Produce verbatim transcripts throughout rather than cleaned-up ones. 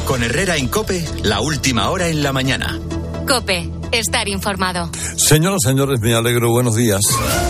Con Herrera en COPE, la última hora en la mañana. COPE, estar informado. Señoras, señores, me alegro, buenos días.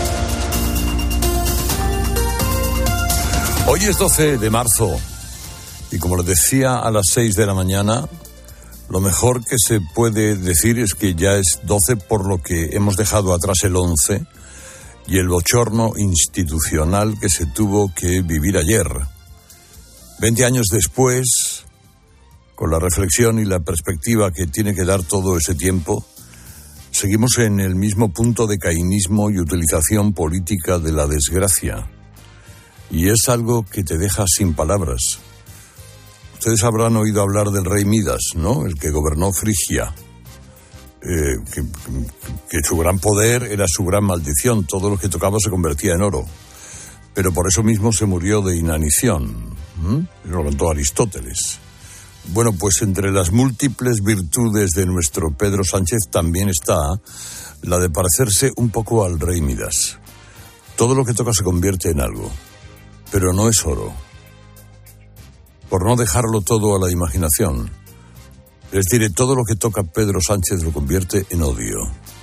Hoy es doce de marzo y como les decía a las seis de la mañana, lo mejor que se puede decir es que ya es doce, por lo que hemos dejado atrás el once y el bochorno institucional que se tuvo que vivir ayer. Veinte años después, con la reflexión y la perspectiva que tiene que dar todo ese tiempo, seguimos en el mismo punto de cainismo y utilización política de la desgracia. Y es algo que te deja sin palabras. Ustedes habrán oído hablar del rey Midas, ¿no? El que gobernó Frigia. Eh, que, que su gran poder era su gran maldición. Todo lo que tocaba se convertía en oro. Pero por eso mismo se murió de inanición. ¿Mm? Lo contó Aristóteles. Bueno, pues entre las múltiples virtudes de nuestro Pedro Sánchez también está la de parecerse un poco al rey Midas. Todo lo que toca se convierte en algo, pero no es oro. Por no dejarlo todo a la imaginación, les diré, todo lo que toca Pedro Sánchez lo convierte en odio.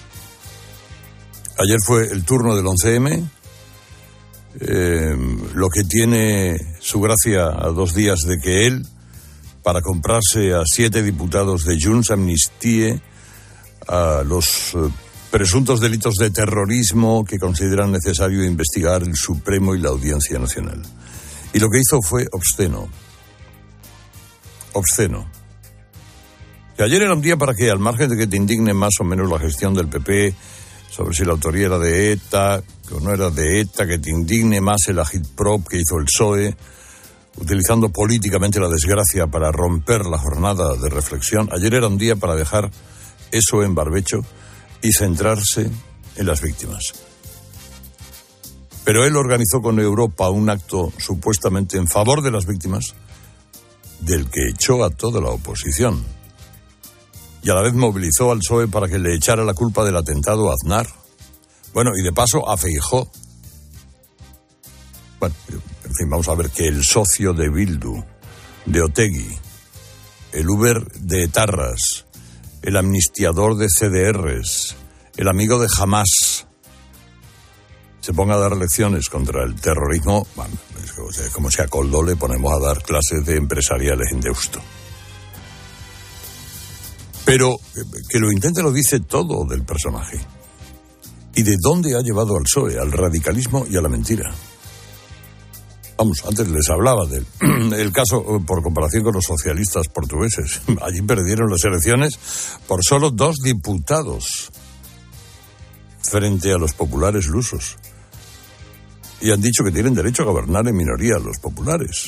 Ayer fue el turno del once eme, eh, lo que tiene su gracia a dos días de que él, para comprarse a siete diputados de Junts, amnistíe a los eh, presuntos delitos de terrorismo que consideran necesario investigar el Supremo y la Audiencia Nacional. Y lo que hizo fue obsceno. Obsceno. Que ayer era un día para que, al margen de que te indigne más o menos la gestión del P P, sobre si la autoría era de ETA o no era de ETA, que te indigne más el agitprop que hizo el P S O E, utilizando políticamente la desgracia para romper la jornada de reflexión. Ayer era un día para dejar eso en barbecho y centrarse en las víctimas. Pero él organizó con Europa un acto supuestamente en favor de las víctimas, del que echó a toda la oposición. Y a la vez movilizó al P S O E para que le echara la culpa del atentado a Aznar. Bueno, y de paso a Feijóo. Bueno, en fin, vamos a ver que el socio de Bildu, de Otegi, el Uber de etarras, el amnistiador de ce de erres, el amigo de Hamas, se ponga a dar lecciones contra el terrorismo. Bueno, es como si a Coldo le ponemos a dar clases de empresariales en Deusto. Pero que lo intente lo dice todo del personaje. ¿Y de dónde ha llevado al P S O E? Al radicalismo y a la mentira. Vamos, antes les hablaba del el caso, por comparación con los socialistas portugueses. Allí perdieron las elecciones por solo dos diputados frente a los populares lusos. Y han dicho que tienen derecho a gobernar en minoría los populares.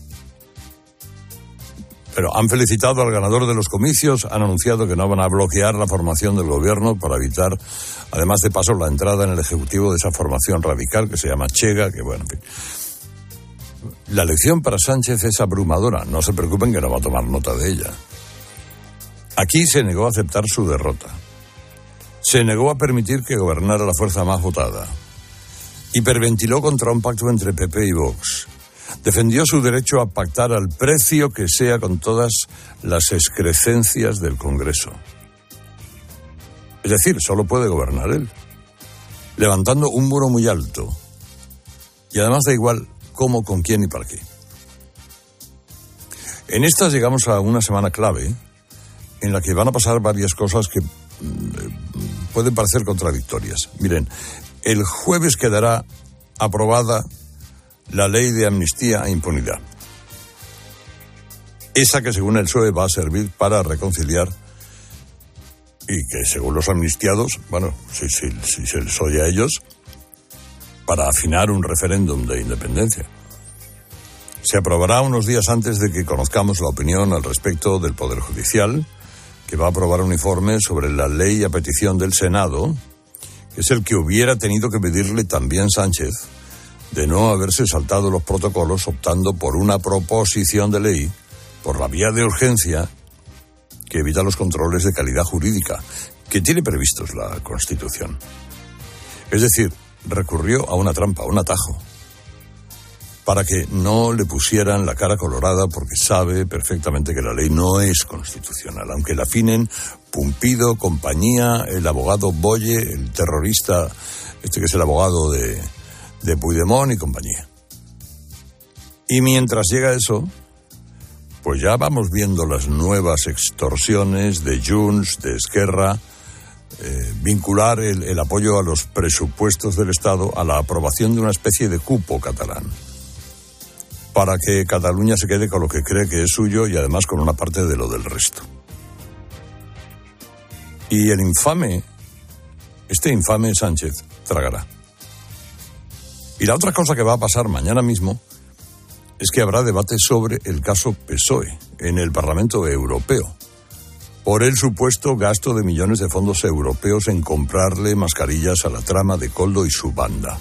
Pero han felicitado al ganador de los comicios, han anunciado que no van a bloquear la formación del gobierno para evitar, además de paso, la entrada en el Ejecutivo de esa formación radical que se llama Chega, que bueno, en fin. La lección para Sánchez es abrumadora, no se preocupen que no va a tomar nota de ella. Aquí se negó a aceptar su derrota. Se negó a permitir que gobernara la fuerza más votada. Hiperventiló contra un pacto entre P P y Vox. Defendió su derecho a pactar al precio que sea con todas las excrecencias del Congreso. Es decir, solo puede gobernar él, levantando un muro muy alto. Y además da igual cómo, con quién y para qué. En estas llegamos a una semana clave en la que van a pasar varias cosas que pueden parecer contradictorias. Miren, el jueves quedará aprobada la ley de amnistía e impunidad. Esa que según el P S O E va a servir para reconciliar y que según los amnistiados, bueno, si, si, si se les oye a ellos, para afinar un referéndum de independencia. Se aprobará unos días antes de que conozcamos la opinión al respecto del Poder Judicial, que va a aprobar un informe sobre la ley a petición del Senado, que es el que hubiera tenido que pedirle también Sánchez, de no haberse saltado los protocolos optando por una proposición de ley, por la vía de urgencia, que evita los controles de calidad jurídica, que tiene previstos la Constitución. Es decir, recurrió a una trampa, a un atajo, para que no le pusieran la cara colorada, porque sabe perfectamente que la ley no es constitucional, aunque la afinen Pumpido, compañía, el abogado Boye, el terrorista, este que es el abogado de, de Puigdemont y compañía. Y mientras llega eso, pues ya vamos viendo las nuevas extorsiones de Junts, de Esquerra, eh, vincular el, el apoyo a los presupuestos del Estado a la aprobación de una especie de cupo catalán, para que Cataluña se quede con lo que cree que es suyo y además con una parte de lo del resto. Y el infame, este infame Sánchez, tragará. Y la otra cosa que va a pasar mañana mismo es que habrá debate sobre el caso P S O E en el Parlamento Europeo, por el supuesto gasto de millones de fondos europeos en comprarle mascarillas a la trama de Koldo y su banda.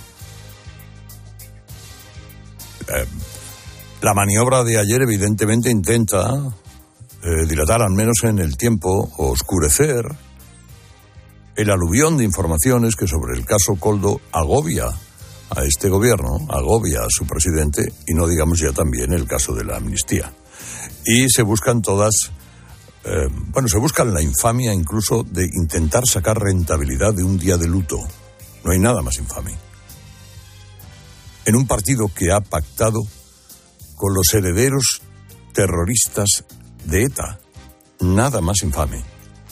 Eh, la maniobra de ayer evidentemente intenta eh, dilatar al menos en el tiempo o oscurecer el aluvión de informaciones que sobre el caso Koldo agobia a este gobierno, agobia a su presidente, y no digamos ya también el caso de la amnistía. Y se buscan todas, eh, bueno, se buscan la infamia incluso de intentar sacar rentabilidad de un día de luto. No hay nada más infame. En un partido que ha pactado con los herederos terroristas de ETA. Nada más infame.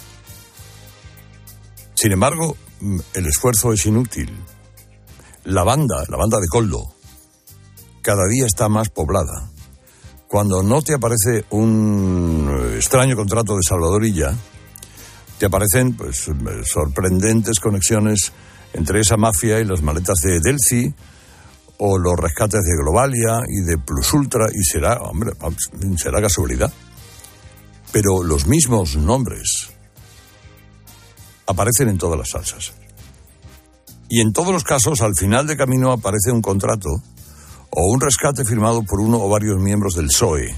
Sin embargo, el esfuerzo es inútil. La banda, la banda de Koldo, cada día está más poblada. Cuando no te aparece un extraño contrato de Salvador Illa, te aparecen pues sorprendentes conexiones entre esa mafia y las maletas de Delci, o los rescates de Globalia y de Plus Ultra, y será, hombre, será casualidad. Pero los mismos nombres aparecen en todas las salsas. Y en todos los casos, al final de camino aparece un contrato o un rescate firmado por uno o varios miembros del P S O E.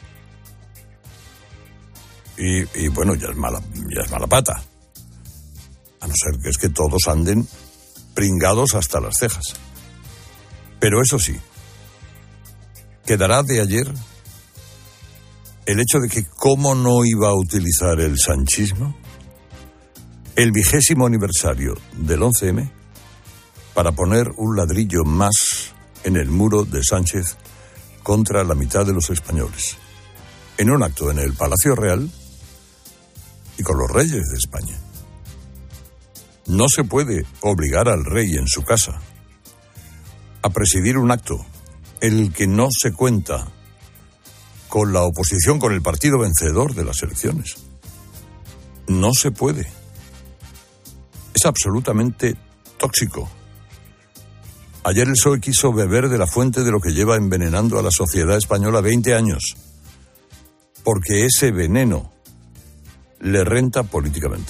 Y, y bueno, ya es mala, ya es mala pata. A no ser que es que todos anden pringados hasta las cejas. Pero eso sí, quedará de ayer el hecho de que cómo no iba a utilizar el sanchismo el vigésimo aniversario del once eme para poner un ladrillo más en el muro de Sánchez contra la mitad de los españoles, en un acto en el Palacio Real y con los reyes de España. No se puede obligar al rey en su casa a presidir un acto en el que no se cuenta con la oposición, con el partido vencedor de las elecciones. No se puede. Es absolutamente tóxico. Ayer el P S O E quiso beber de la fuente de lo que lleva envenenando a la sociedad española veinte años, porque ese veneno le renta políticamente.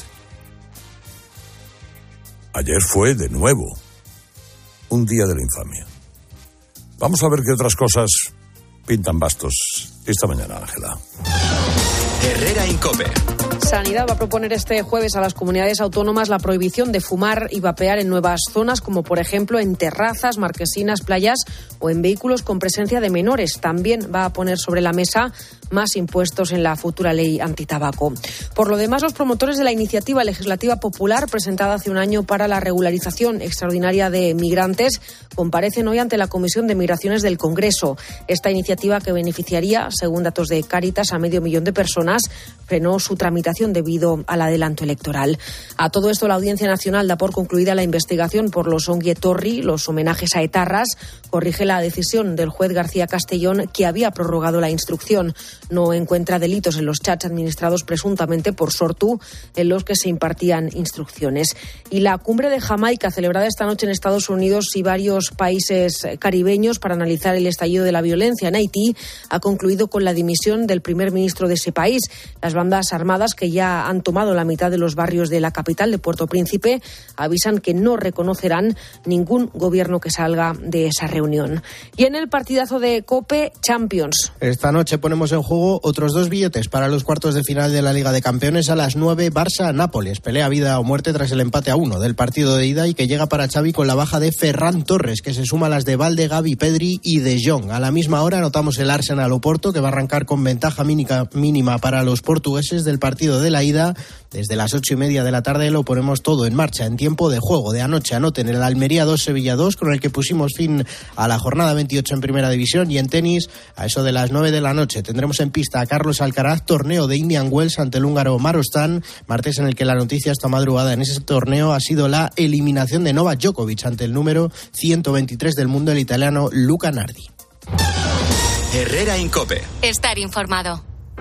Ayer fue, de nuevo, un día de la infamia. Vamos a ver qué otras cosas pintan bastos esta mañana, Ángela. Herrera Incope. Sanidad va a proponer este jueves a las comunidades autónomas la prohibición de fumar y vapear en nuevas zonas, como por ejemplo en terrazas, marquesinas, playas o en vehículos con presencia de menores. También va a poner sobre la mesa más impuestos en la futura ley antitabaco. Por lo demás, los promotores de la iniciativa legislativa popular presentada hace un año para la regularización extraordinaria de migrantes comparecen hoy ante la Comisión de Migraciones del Congreso. Esta iniciativa, que beneficiaría, según datos de Cáritas, a medio millón de personas, frenó su tramitación debido al adelanto electoral. A todo esto, la Audiencia Nacional da por concluida la investigación por los Ongi Etorri, los homenajes a etarras. Corrige la decisión del juez García Castellón, que había prorrogado la instrucción. No encuentra delitos en los chats administrados presuntamente por Sortu, en los que se impartían instrucciones. Y la cumbre de Jamaica, celebrada esta noche en Estados Unidos y varios países caribeños para analizar el estallido de la violencia en Haití, ha concluido con la dimisión del primer ministro de ese país. Las bandas armadas, que ya han tomado la mitad de los barrios de la capital de Puerto Príncipe, avisan que no reconocerán ningún gobierno que salga de esa reunión. Y en el partidazo de COPE, Champions. Esta noche ponemos en juego otros dos billetes para los cuartos de final de la Liga de Campeones. A las nueve, Barça-Nápoles. Pelea vida o muerte tras el empate a uno del partido de ida y que llega para Xavi con la baja de Ferran Torres, que se suma a las de Valde, Gavi, Pedri y De Jong. A la misma hora anotamos el Arsenal-Oporto, que va a arrancar con ventaja mínima, mínima para los portugueses del partido de la ida. Desde las ocho y media de la tarde lo ponemos todo en marcha en tiempo de juego. De anoche anoten el Almería dos, Sevilla dos, con el que pusimos fin a la jornada veintiocho en Primera División. Y en tenis, a eso de las nueve de la noche, tendremos en pista a Carlos Alcaraz, torneo de Indian Wells ante el húngaro Marostan, martes en el que la noticia esta madrugada en ese torneo ha sido la eliminación de Novak Djokovic ante el número ciento veintitrés del mundo, el italiano Luca Nardi. Herrera Incope. Estar informado.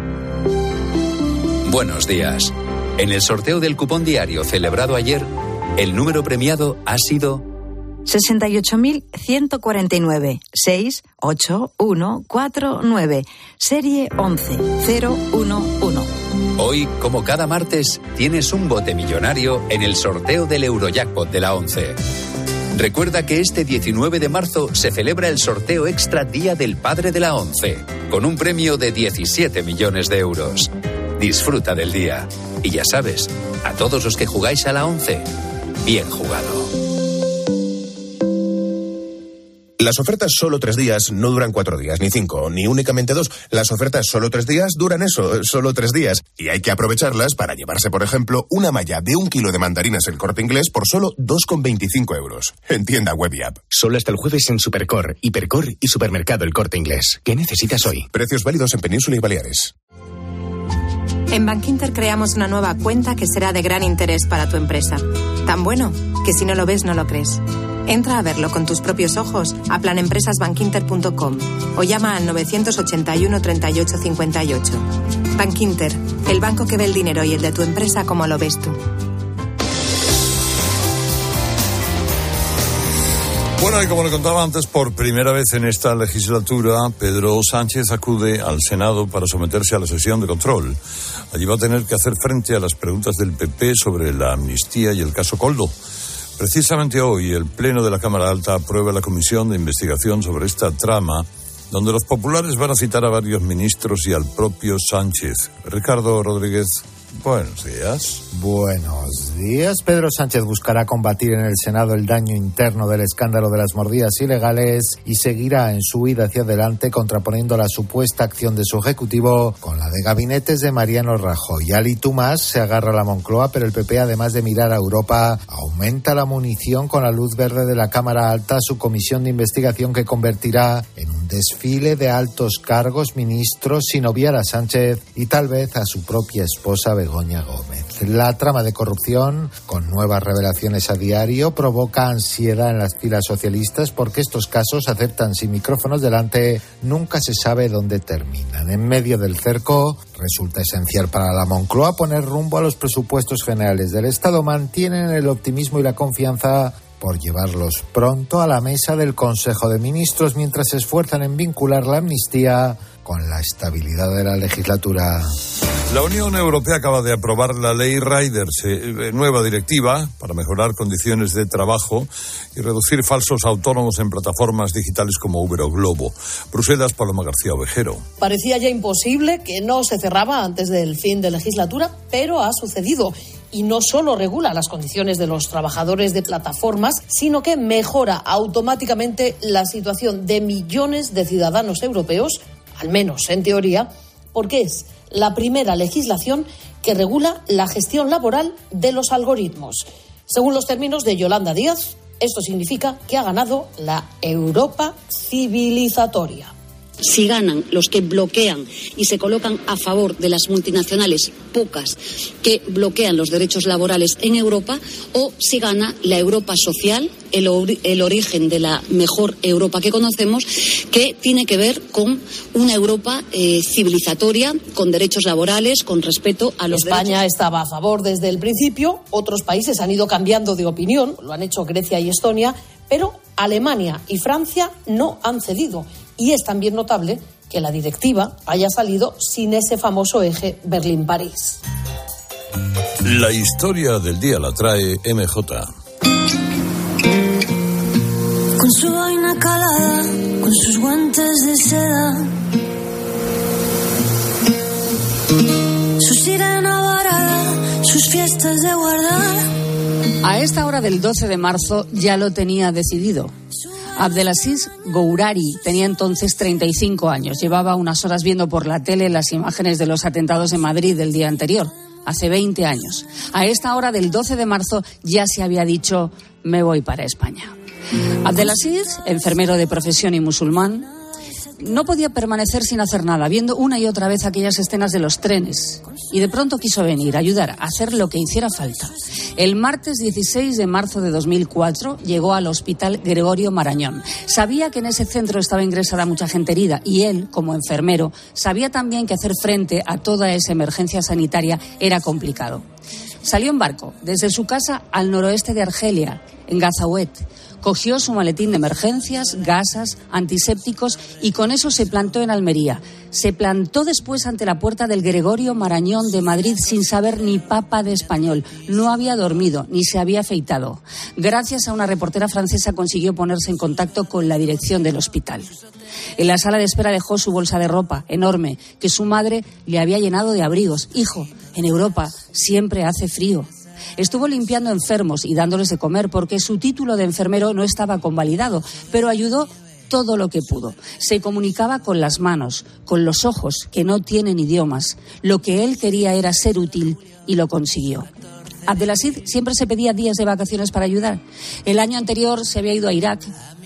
Buenos días. En el sorteo del cupón diario celebrado ayer, el número premiado ha sido sesenta y ocho mil ciento cuarenta y nueve, seis ocho uno cuatro nueve, serie once cero uno uno. Hoy, como cada martes, tienes un bote millonario en el sorteo del Eurojackpot de la once. Recuerda que este diecinueve de marzo se celebra el sorteo extra Día del Padre de la once, con un premio de diecisiete millones de euros. Disfruta del día. Y ya sabes, a todos los que jugáis a la once, bien jugado. Las ofertas solo tres días no duran cuatro días, ni cinco, ni únicamente dos. Las ofertas solo tres días duran eso, solo tres días. Y hay que aprovecharlas para llevarse, por ejemplo, una malla de un kilo de mandarinas El Corte Inglés por solo dos con veinticinco euros. En tienda web y app. Solo hasta el jueves en Supercor, Hipercor y Supermercado El Corte Inglés. ¿Qué necesitas hoy? Precios válidos en Península y Baleares. En Bankinter creamos una nueva cuenta que será de gran interés para tu empresa. Tan bueno que si no lo ves, no lo crees. Entra a verlo con tus propios ojos a planempresasbankinter punto com o llama al novecientos ochenta y uno treinta y ocho cincuenta y ocho. Bankinter, el banco que ve el dinero y el de tu empresa como lo ves tú. Bueno, y como le contaba antes, por primera vez en esta legislatura, Pedro Sánchez acude al Senado para someterse a la sesión de control. Allí va a tener que hacer frente a las preguntas del P P sobre la amnistía y el caso Koldo. Precisamente hoy, el Pleno de la Cámara Alta aprueba la comisión de investigación sobre esta trama, donde los populares van a citar a varios ministros y al propio Sánchez. Ricardo Rodríguez, buenos días. Buenos días. Pedro Sánchez buscará combatir en el Senado el daño interno del escándalo de las mordidas ilegales y seguirá en su huida hacia adelante contraponiendo la supuesta acción de su ejecutivo con la de gabinetes de Mariano Rajoy. Ali Tomás se agarra a la Moncloa, pero el P P, además de mirar a Europa, aumenta la munición con la luz verde de la Cámara Alta a su comisión de investigación que convertirá en un desfile de altos cargos, ministros, sin obviar a Sánchez y tal vez a su propia esposa Begoña Gómez. La trama de corrupción, con nuevas revelaciones a diario, provoca ansiedad en las filas socialistas porque estos casos aceptan sin micrófonos delante, nunca se sabe dónde terminan. En medio del cerco, resulta esencial para la Moncloa poner rumbo a los presupuestos generales del Estado. Mantienen el optimismo y la confianza por llevarlos pronto a la mesa del Consejo de Ministros mientras se esfuerzan en vincular la amnistía con la estabilidad de la legislatura. La Unión Europea acaba de aprobar la ley Riders, eh, nueva directiva para mejorar condiciones de trabajo y reducir falsos autónomos en plataformas digitales como Uber o Globo. Bruselas, Paloma García Ovejero. Parecía ya imposible, que no se cerraba antes del fin de legislatura, pero ha sucedido. Y no solo regula las condiciones de los trabajadores de plataformas, sino que mejora automáticamente la situación de millones de ciudadanos europeos, al menos en teoría, porque es la primera legislación que regula la gestión laboral de los algoritmos. Según los términos de Yolanda Díaz, esto significa que ha ganado la Europa civilizatoria. Si ganan los que bloquean y se colocan a favor de las multinacionales, pocas, que bloquean los derechos laborales en Europa, o si gana la Europa social, el, or- el origen de la mejor Europa que conocemos, que tiene que ver con una Europa eh, civilizatoria, con derechos laborales, con respeto a los España derechos. estaba a favor desde el principio, otros países han ido cambiando de opinión, lo han hecho Grecia y Estonia, pero Alemania y Francia no han cedido. Y es también notable que la directiva haya salido sin ese famoso eje Berlín-París. La historia del día la trae M J. Con su vaina calada, con sus guantes de seda, tus fiestas de guardar. A esta hora del doce de marzo ya lo tenía decidido. Abdelaziz Gourari tenía entonces treinta y cinco años. Llevaba unas horas viendo por la tele las imágenes de los atentados en Madrid del día anterior, hace veinte años. A esta hora del doce de marzo ya se había dicho: me voy para España. Abdelaziz, enfermero de profesión y musulmán, no podía permanecer sin hacer nada, viendo una y otra vez aquellas escenas de los trenes. Y de pronto quiso venir, ayudar, a hacer lo que hiciera falta. El martes dieciséis de marzo de dos mil cuatro llegó al Hospital Gregorio Marañón. Sabía que en ese centro estaba ingresada mucha gente herida y él, como enfermero, sabía también que hacer frente a toda esa emergencia sanitaria era complicado. Salió en barco desde su casa al noroeste de Argelia, en Gazawet. Cogió su maletín de emergencias, gasas, antisépticos y con eso se plantó en Almería. Se plantó después ante la puerta del Gregorio Marañón de Madrid sin saber ni papa de español. No había dormido ni se había afeitado. Gracias a una reportera francesa consiguió ponerse en contacto con la dirección del hospital. En la sala de espera dejó su bolsa de ropa enorme que su madre le había llenado de abrigos. Hijo, en Europa siempre hace frío. Estuvo limpiando enfermos y dándoles de comer porque su título de enfermero no estaba convalidado, pero ayudó todo lo que pudo. Se comunicaba con las manos, con los ojos, que no tienen idiomas. Lo que él quería era ser útil y lo consiguió. Abdelaziz siempre se pedía días de vacaciones para ayudar. El año anterior se había ido a Irak,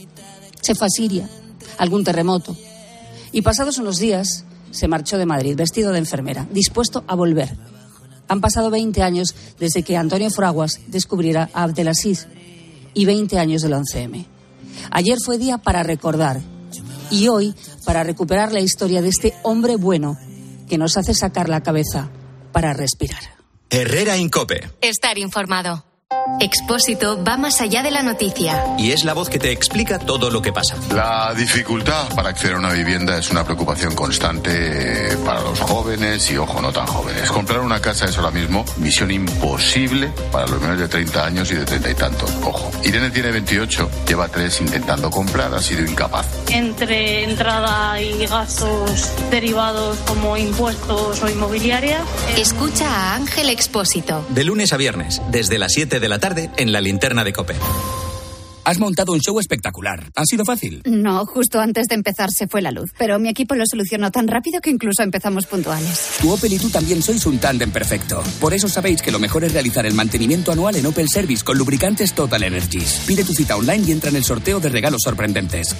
se fue a Siria, algún terremoto. Y pasados unos días se marchó de Madrid, vestido de enfermera, dispuesto a volver. Han pasado veinte años desde que Antonio Fraguas descubriera a Abdelaziz y veinte años del once eme. Ayer fue día para recordar y hoy para recuperar la historia de este hombre bueno que nos hace sacar la cabeza para respirar. Herrera Incope. Estar informado. Expósito va más allá de la noticia. Y es la voz que te explica todo lo que pasa. La dificultad para acceder a una vivienda es una preocupación constante para los jóvenes y, ojo, no tan jóvenes. Comprar una casa es ahora mismo misión imposible para los menores de treinta años y de treinta y tantos. Ojo, Irene tiene veintiocho, lleva tres intentando comprar, ha sido incapaz. Entre entrada y gastos derivados como impuestos o inmobiliaria. Escucha a Ángel Expósito. De lunes a viernes, desde las siete de la tarde, en la linterna de COPE. Has montado un show espectacular. ¿Ha sido fácil? No, justo antes de empezar se fue la luz. Pero mi equipo lo solucionó tan rápido que incluso empezamos puntuales. Tu Opel y tú también sois un tándem perfecto. Por eso sabéis que lo mejor es realizar el mantenimiento anual en Opel Service con lubricantes Total Energies. Pide tu cita online y entra en el sorteo de regalos sorprendentes.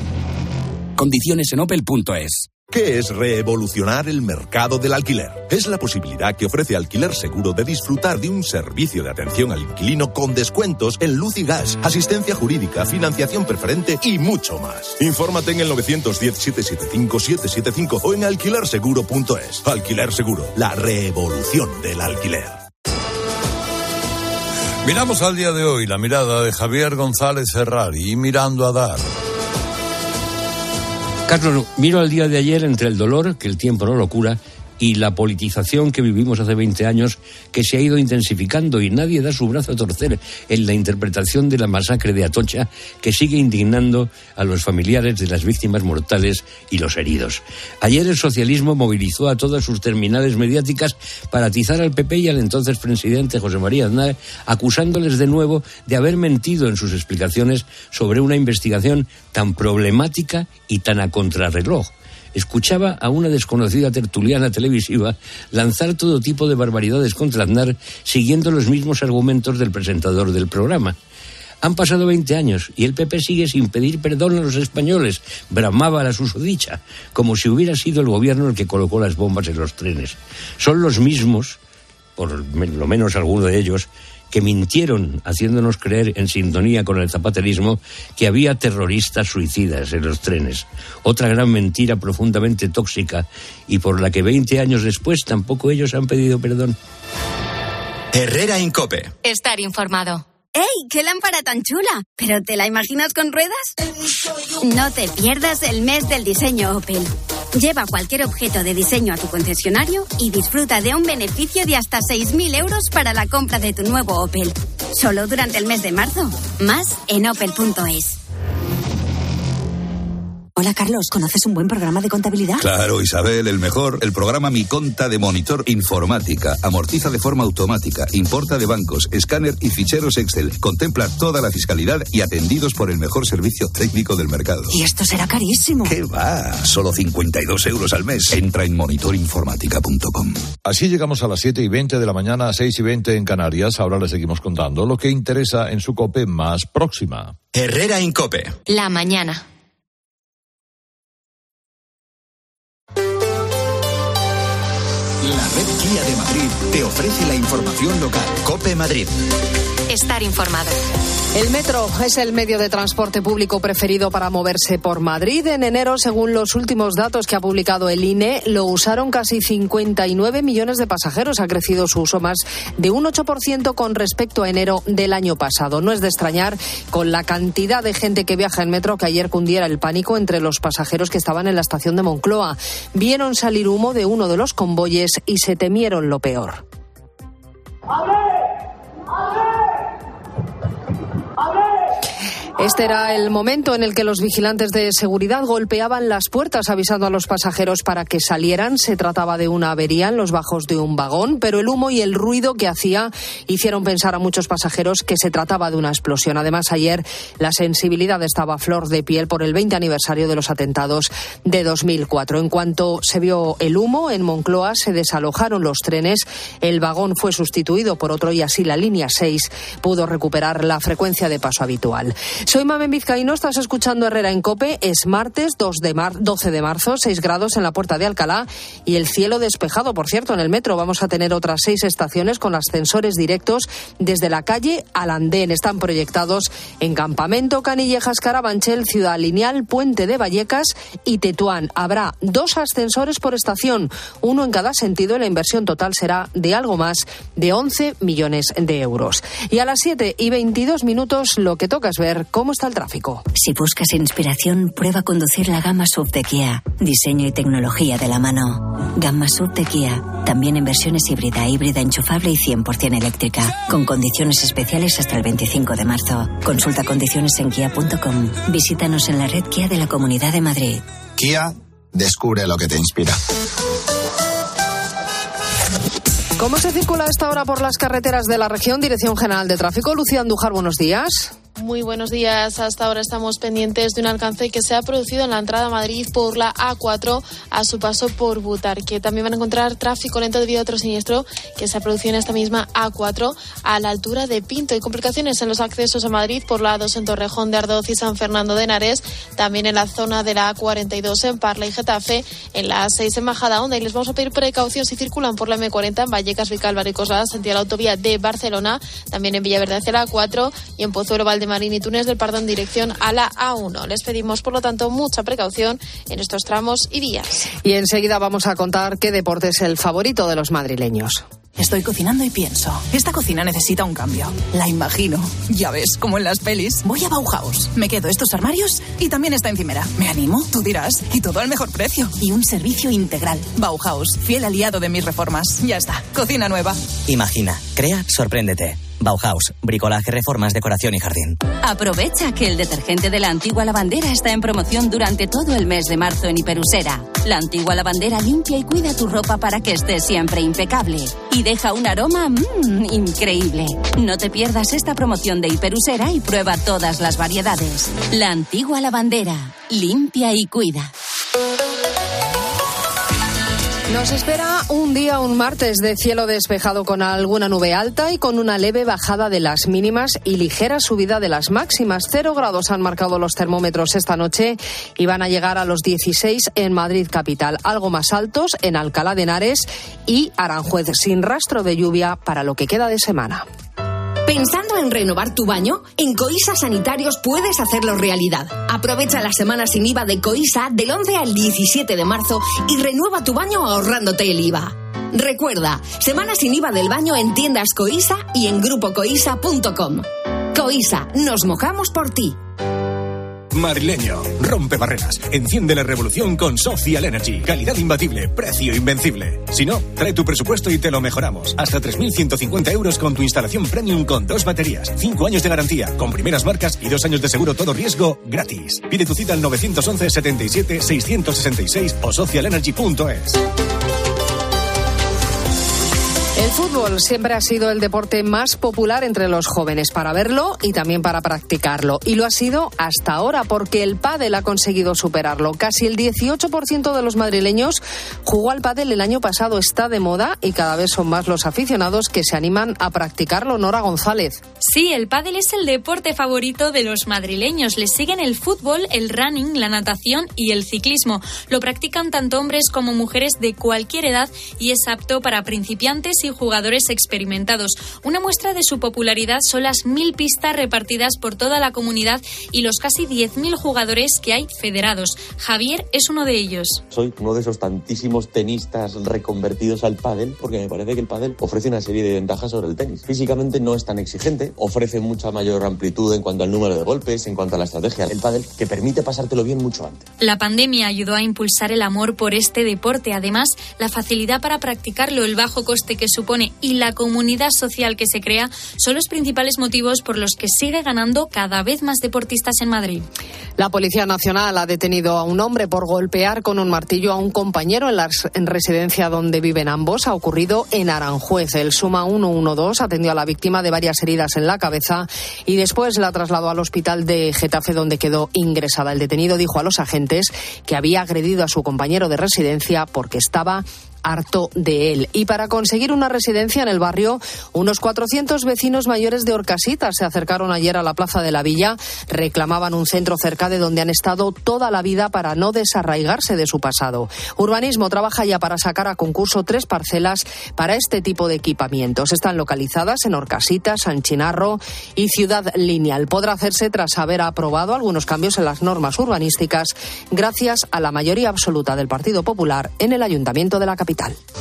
Condiciones en opel punto es. ¿Qué es revolucionar el mercado del alquiler? Es la posibilidad que ofrece Alquiler Seguro de disfrutar de un servicio de atención al inquilino con descuentos en luz y gas, asistencia jurídica, financiación preferente y mucho más. Infórmate en el nueve uno cero, siete siete cinco, siete siete cinco o en alquiler seguro punto es. Alquiler Seguro, la revolución del alquiler. Miramos al día de hoy la mirada de Javier González Ferrari y Mirando a Dar. Carlos, miro al día de ayer entre el dolor, que el tiempo no lo cura, y la politización que vivimos hace veinte años, que se ha ido intensificando y nadie da su brazo a torcer en la interpretación de la masacre de Atocha, que sigue indignando a los familiares de las víctimas mortales y los heridos. Ayer el socialismo movilizó a todas sus terminales mediáticas para atizar al P P y al entonces presidente José María Aznar, acusándoles de nuevo de haber mentido en sus explicaciones sobre una investigación tan problemática y tan a contrarreloj. Escuchaba a una desconocida tertuliana televisiva lanzar todo tipo de barbaridades contra Aznar, siguiendo los mismos argumentos del presentador del programa. Han pasado veinte años y el P P sigue sin pedir perdón a los españoles, bramaba la susodicha, como si hubiera sido el gobierno el que colocó las bombas en los trenes. Son los mismos, por lo menos alguno de ellos, que mintieron haciéndonos creer, en sintonía con el zapaterismo, que había terroristas suicidas en los trenes. Otra gran mentira profundamente tóxica y por la que veinte años después tampoco ellos han pedido perdón. Herrera Incope. Estar informado. ¡Ey! ¡Qué lámpara tan chula! ¿Pero te la imaginas con ruedas? No te pierdas el mes del diseño Opel. Lleva cualquier objeto de diseño a tu concesionario y disfruta de un beneficio de hasta seis mil euros para la compra de tu nuevo Opel. Solo durante el mes de marzo. Más en opel punto es. Hola, Carlos, ¿conoces un buen programa de contabilidad? Claro, Isabel, el mejor. El programa Mi Conta de Monitor Informática. Amortiza de forma automática, importa de bancos, escáner y ficheros Excel. Contempla toda la fiscalidad y atendidos por el mejor servicio técnico del mercado. Y esto será carísimo. ¿Qué va? Solo cincuenta y dos euros al mes. Entra en monitor informática punto com. Así llegamos a las siete y veinte de la mañana, seis y veinte en Canarias. Ahora les seguimos contando lo que interesa en su COPE más próxima. Herrera Incope. La mañana. La red Kia de Madrid te ofrece la información local. COPE Madrid. Estar informado. El metro es el medio de transporte público preferido para moverse por Madrid. En enero, según los últimos datos que ha publicado el I N E, lo usaron casi cincuenta y nueve millones de pasajeros. Ha crecido su uso más de un ocho por ciento con respecto a enero del año pasado. No es de extrañar con la cantidad de gente que viaja en metro que ayer cundiera el pánico entre los pasajeros que estaban en la estación de Moncloa. Vieron salir humo de uno de los convoyes y se temieron lo peor. Este era el momento en el que los vigilantes de seguridad golpeaban las puertas avisando a los pasajeros para que salieran. Se trataba de una avería en los bajos de un vagón, pero el humo y el ruido que hacía hicieron pensar a muchos pasajeros que se trataba de una explosión. Además, ayer la sensibilidad estaba a flor de piel por el veinte aniversario de los atentados de dos mil cuatro. En cuanto se vio el humo, en Moncloa se desalojaron los trenes, el vagón fue sustituido por otro y así la línea seis pudo recuperar la frecuencia de paso habitual. Soy Mamen Vizcaíno, estás escuchando Herrera en COPE. Es martes doce de marzo, seis grados en la Puerta de Alcalá y el cielo despejado. Por cierto, en el metro vamos a tener otras seis estaciones con ascensores directos desde la calle al andén. Están proyectados en Campamento, Canillejas, Carabanchel, Ciudad Lineal, Puente de Vallecas y Tetuán. Habrá dos ascensores por estación, uno en cada sentido, y la inversión total será de algo más de once millones de euros. Y a las siete y veintidós minutos lo que toca es ver cómo está el tráfico. Si buscas inspiración, prueba a conducir la gama S U V de Kia. Diseño y tecnología de la mano. Gama S U V de Kia. También en versiones híbrida, híbrida enchufable y cien por ciento eléctrica. Con condiciones especiales hasta el veinticinco de marzo. Consulta condiciones en kia punto com. Visítanos en la red Kia de la Comunidad de Madrid. Kia, descubre lo que te inspira. ¿Cómo se circula a esta hora por las carreteras de la región? Dirección General de Tráfico. Lucía Andújar, buenos días. Muy buenos días. Hasta ahora estamos pendientes de un alcance que se ha producido en la entrada a Madrid por la A cuatro a su paso por Butarque. También van a encontrar tráfico lento debido a otro siniestro que se ha producido en esta misma A cuatro a la altura de Pinto. Y complicaciones en los accesos a Madrid por la A dos en Torrejón de Ardoz y San Fernando de Henares. También en la zona de la A cuarenta y dos en Parla y Getafe. En la A seis en Majadahonda. Y les vamos a pedir precaución si circulan por la M cuarenta en Vallecas, Vicálvaro y Coslada, sentido la autovía de Barcelona. También en Villaverde hacia la A cuatro y en Pozuelo, Valdemarín y Túnez del Pardo en dirección a la A uno. Les pedimos, por lo tanto, mucha precaución en estos tramos y vías. Y enseguida vamos a contar qué deporte es el favorito de los madrileños. Estoy cocinando y pienso, esta cocina necesita un cambio. La imagino. Ya ves, como en las pelis. Voy a Bauhaus, me quedo estos armarios y también esta encimera. ¿Me animo? Tú dirás. Y todo al mejor precio. Y un servicio integral. Bauhaus, fiel aliado de mis reformas. Ya está, cocina nueva. Imagina, crea, sorpréndete. Bauhaus, bricolaje, reformas, decoración y jardín. Aprovecha que el detergente de La Antigua Lavandera está en promoción durante todo el mes de marzo en Hiperusera. La Antigua Lavandera limpia y cuida tu ropa para que esté siempre impecable. Y deja un aroma mmm, increíble. No te pierdas esta promoción de Hiperusera y prueba todas las variedades. La Antigua Lavandera, limpia y cuida. Nos espera un día, un martes de cielo despejado con alguna nube alta y con una leve bajada de las mínimas y ligera subida de las máximas. Cero grados han marcado los termómetros esta noche y van a llegar a los dieciséis en Madrid capital. Algo más altos en Alcalá de Henares y Aranjuez, sin rastro de lluvia para lo que queda de semana. ¿Pensando en renovar tu baño? En Coisa Sanitarios puedes hacerlo realidad. Aprovecha la semana sin I V A de Coisa del once al diecisiete de marzo y renueva tu baño ahorrándote el I V A. Recuerda, semana sin I V A del baño en tiendas Coisa y en grupo coisa punto com. Coisa, nos mojamos por ti. Madrileño, rompe barreras, enciende la revolución con Social Energy. Calidad imbatible, precio invencible. Si no, trae tu presupuesto y te lo mejoramos. Hasta tres mil ciento cincuenta euros con tu instalación premium con dos baterías, cinco años de garantía, con primeras marcas y dos años de seguro todo riesgo gratis. Pide tu cita al nueve once, setenta y siete, seiscientos sesenta y seis o social energy punto es. El fútbol siempre ha sido el deporte más popular entre los jóvenes para verlo y también para practicarlo. Y lo ha sido hasta ahora porque el pádel ha conseguido superarlo. Casi el dieciocho por ciento de los madrileños jugó al pádel el año pasado. Está de moda y cada vez son más los aficionados que se animan a practicarlo. Nora González. Sí, el pádel es el deporte favorito de los madrileños. Les siguen el fútbol, el running, la natación y el ciclismo. Lo practican tanto hombres como mujeres de cualquier edad y es apto para principiantes y jugadores experimentados. Una muestra de su popularidad son las mil pistas repartidas por toda la comunidad y los casi diez mil jugadores que hay federados. Javier es uno de ellos. Soy uno de esos tantísimos tenistas reconvertidos al pádel porque me parece que el pádel ofrece una serie de ventajas sobre el tenis. Físicamente no es tan exigente, ofrece mucha mayor amplitud en cuanto al número de golpes, en cuanto a la estrategia. El pádel que permite pasártelo bien mucho antes. La pandemia ayudó a impulsar el amor por este deporte. Además, la facilidad para practicarlo, el bajo coste que supone y la comunidad social que se crea son los principales motivos por los que sigue ganando cada vez más deportistas en Madrid. La Policía Nacional ha detenido a un hombre por golpear con un martillo a un compañero en la en residencia donde viven ambos. Ha ocurrido en Aranjuez. El Suma ciento doce atendió a la víctima de varias heridas en la cabeza y después la trasladó al hospital de Getafe donde quedó ingresada. El detenido dijo a los agentes que había agredido a su compañero de residencia porque estaba harto de él. Y para conseguir una residencia en el barrio, unos cuatrocientos vecinos mayores de Orcasitas se acercaron ayer a la Plaza de la Villa. Reclamaban un centro cerca de donde han estado toda la vida para no desarraigarse de su pasado. Urbanismo trabaja ya para sacar a concurso tres parcelas para este tipo de equipamientos. Están localizadas en Orcasitas, San Chinarro y Ciudad Lineal. Podrá hacerse tras haber aprobado algunos cambios en las normas urbanísticas gracias a la mayoría absoluta del Partido Popular en el Ayuntamiento de la capital.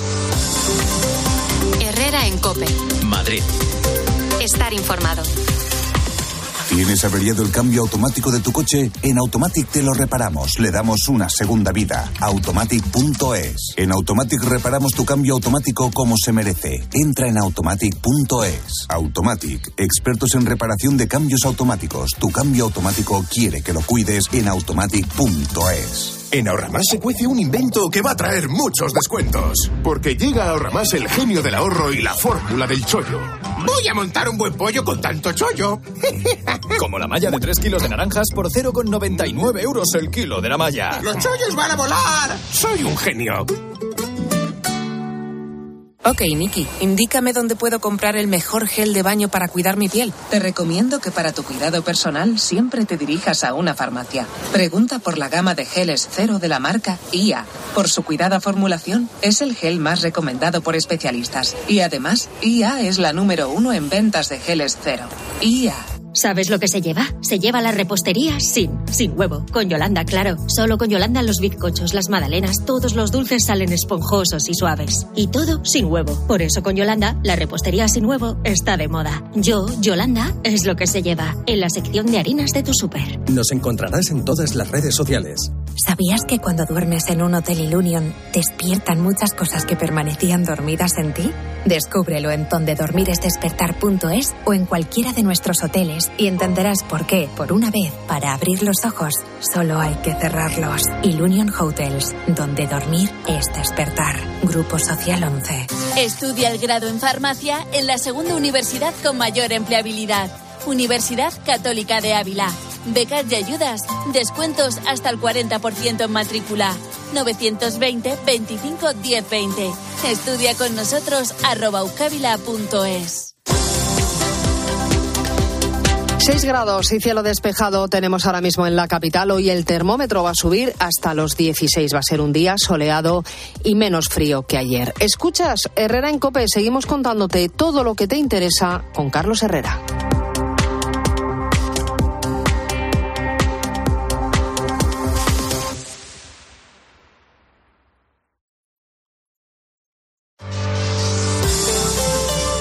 Herrera en COPE. Madrid. Estar informado. ¿Tienes averiado el cambio automático de tu coche? En Automatic te lo reparamos. Le damos una segunda vida. Automatic punto es. En Automatic reparamos tu cambio automático como se merece. Entra en automatic punto es. Automatic, expertos en reparación de cambios automáticos. Tu cambio automático quiere que lo cuides en automatic punto es. En Ahorramás se cuece un invento que va a traer muchos descuentos. Porque llega a Ahorramás el genio del ahorro y la fórmula del chollo. Voy a montar un buen pollo con tanto chollo. Como la malla de tres kilos de naranjas por cero coma noventa y nueve euros el kilo de la malla. ¡Los chollos van a volar! ¡Soy un genio! Ok, Nikki, indícame dónde puedo comprar el mejor gel de baño para cuidar mi piel. Te recomiendo que para tu cuidado personal siempre te dirijas a una farmacia. Pregunta por la gama de geles cero de la marca I A. Por su cuidada formulación, es el gel más recomendado por especialistas. Y además, I A es la número uno en ventas de geles cero. I A. ¿Sabes lo que se lleva? Se lleva la repostería sin, sin huevo. Con Yolanda, claro. Solo con Yolanda los bizcochos, las magdalenas, todos los dulces salen esponjosos y suaves. Y todo sin huevo. Por eso con Yolanda, la repostería sin huevo está de moda. Yo, Yolanda, es lo que se lleva. En la sección de harinas de tu súper. Nos encontrarás en todas las redes sociales. ¿Sabías que cuando duermes en un hotel Ilunion, despiertan muchas cosas que permanecían dormidas en ti? Descúbrelo en donde dormir es despertar punto es o en cualquiera de nuestros hoteles y entenderás por qué, por una vez, para abrir los ojos, solo hay que cerrarlos. Ilunion Hotels, donde dormir es despertar. Grupo Social once. Estudia el grado en farmacia en la segunda universidad con mayor empleabilidad. Universidad Católica de Ávila. Becas y ayudas. Descuentos hasta el cuarenta por ciento en matrícula. novecientos veinte, veinticinco, diez, veinte. Estudia con nosotros arroba ucavila punto es. seis grados y cielo despejado tenemos ahora mismo en la capital. Hoy el termómetro va a subir hasta los dieciséis. Va a ser un día soleado y menos frío que ayer. Escuchas Herrera en COPE. Seguimos contándote todo lo que te interesa con Carlos Herrera.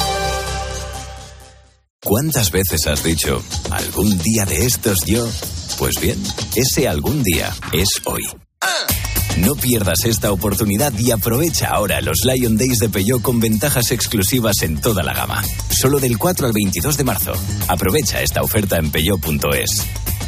¿Cuántas veces has dicho, algún día de estos yo? Pues bien, ese algún día es hoy. No pierdas esta oportunidad y aprovecha ahora los Lion Days de Peugeot con ventajas exclusivas en toda la gama. Solo del cuatro al veintidós de marzo. Aprovecha esta oferta en peugeot punto es.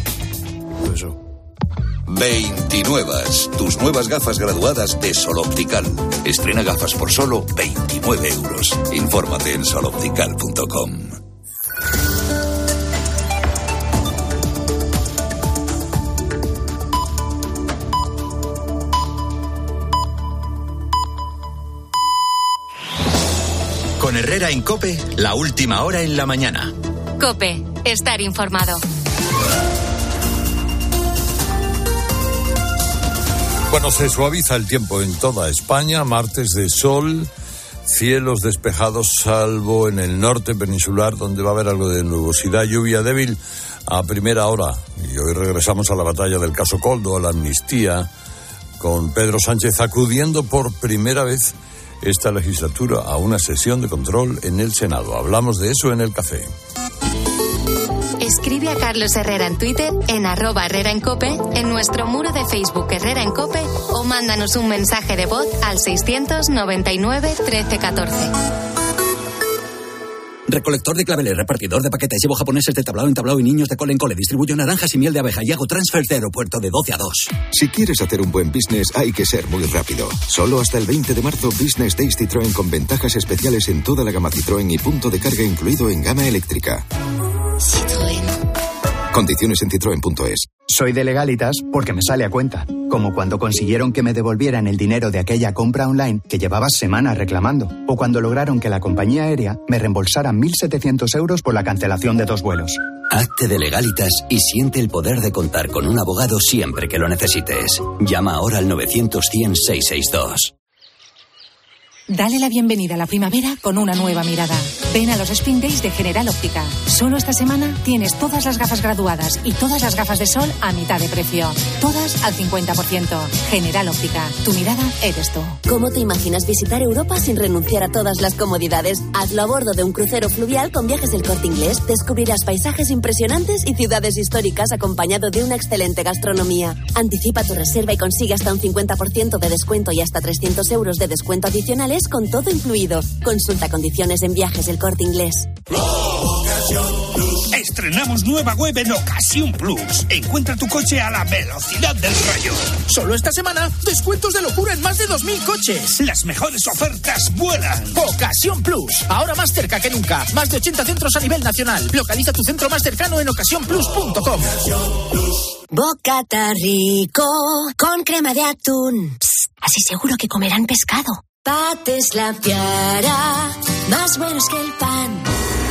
veintinuevas, tus nuevas gafas graduadas de Sol Optical. Estrena gafas por solo veintinueve euros. Infórmate en sol optical punto com. Con Herrera en COPE, la última hora en la mañana. COPE, estar informado. Bueno, se suaviza el tiempo en toda España, martes de sol, cielos despejados salvo en el norte peninsular, donde va a haber algo de nubosidad, lluvia débil a primera hora. Y hoy regresamos a la batalla del caso Koldo, a la amnistía, con Pedro Sánchez acudiendo por primera vez esta legislatura a una sesión de control en el Senado. Hablamos de eso en el café. Escribe a Carlos Herrera en Twitter, en arroba Herrera en Cope, en nuestro muro de Facebook Herrera en Cope, o mándanos un mensaje de voz al seiscientos noventa y nueve trece catorce. Recolector de claveles, repartidor de paquetes, llevo japoneses de tablao en tablao y niños de cole en cole, distribuyo naranjas y miel de abeja y hago transfers de aeropuerto de doce a dos. Si quieres hacer un buen business, hay que ser muy rápido. Solo hasta el veinte de marzo, Business Days Citroën con ventajas especiales en toda la gama Citroën y punto de carga incluido en gama eléctrica. Citroën. Condiciones en citroen punto es. Soy de Legalitas porque me sale a cuenta. Como cuando consiguieron que me devolvieran el dinero de aquella compra online que llevaba semanas reclamando. O cuando lograron que la compañía aérea me reembolsara mil setecientos euros por la cancelación de dos vuelos. Hazte de Legalitas y siente el poder de contar con un abogado siempre que lo necesites. Llama ahora al novecientos cien seiscientos sesenta y dos. Dale la bienvenida a la primavera con una nueva mirada. Ven a los Spring Days de General Óptica. Solo esta semana tienes todas las gafas graduadas y todas las gafas de sol a mitad de precio. Todas al cincuenta por ciento. General Óptica. Tu mirada eres tú. ¿Cómo te imaginas visitar Europa sin renunciar a todas las comodidades? Hazlo a bordo de un crucero fluvial con Viajes del Corte Inglés. Descubrirás paisajes impresionantes y ciudades históricas acompañado de una excelente gastronomía. Anticipa tu reserva y consigue hasta un cincuenta por ciento de descuento y hasta trescientos euros de descuento adicionales con todo incluido. Consulta condiciones en Viajes del Corte Inglés. Estrenamos nueva web en Ocasión Plus. Encuentra tu coche a la velocidad del rayo. Solo esta semana, descuentos de locura en más de dos mil coches. Las mejores ofertas vuelan. Ocasión Plus, ahora más cerca que nunca. Más de ochenta centros a nivel nacional. Localiza tu centro más cercano en ocasión plus punto com. Bocata rico con crema de atún. Psst, así seguro que comerán pescado. Pates la piara, más buenos que el pan.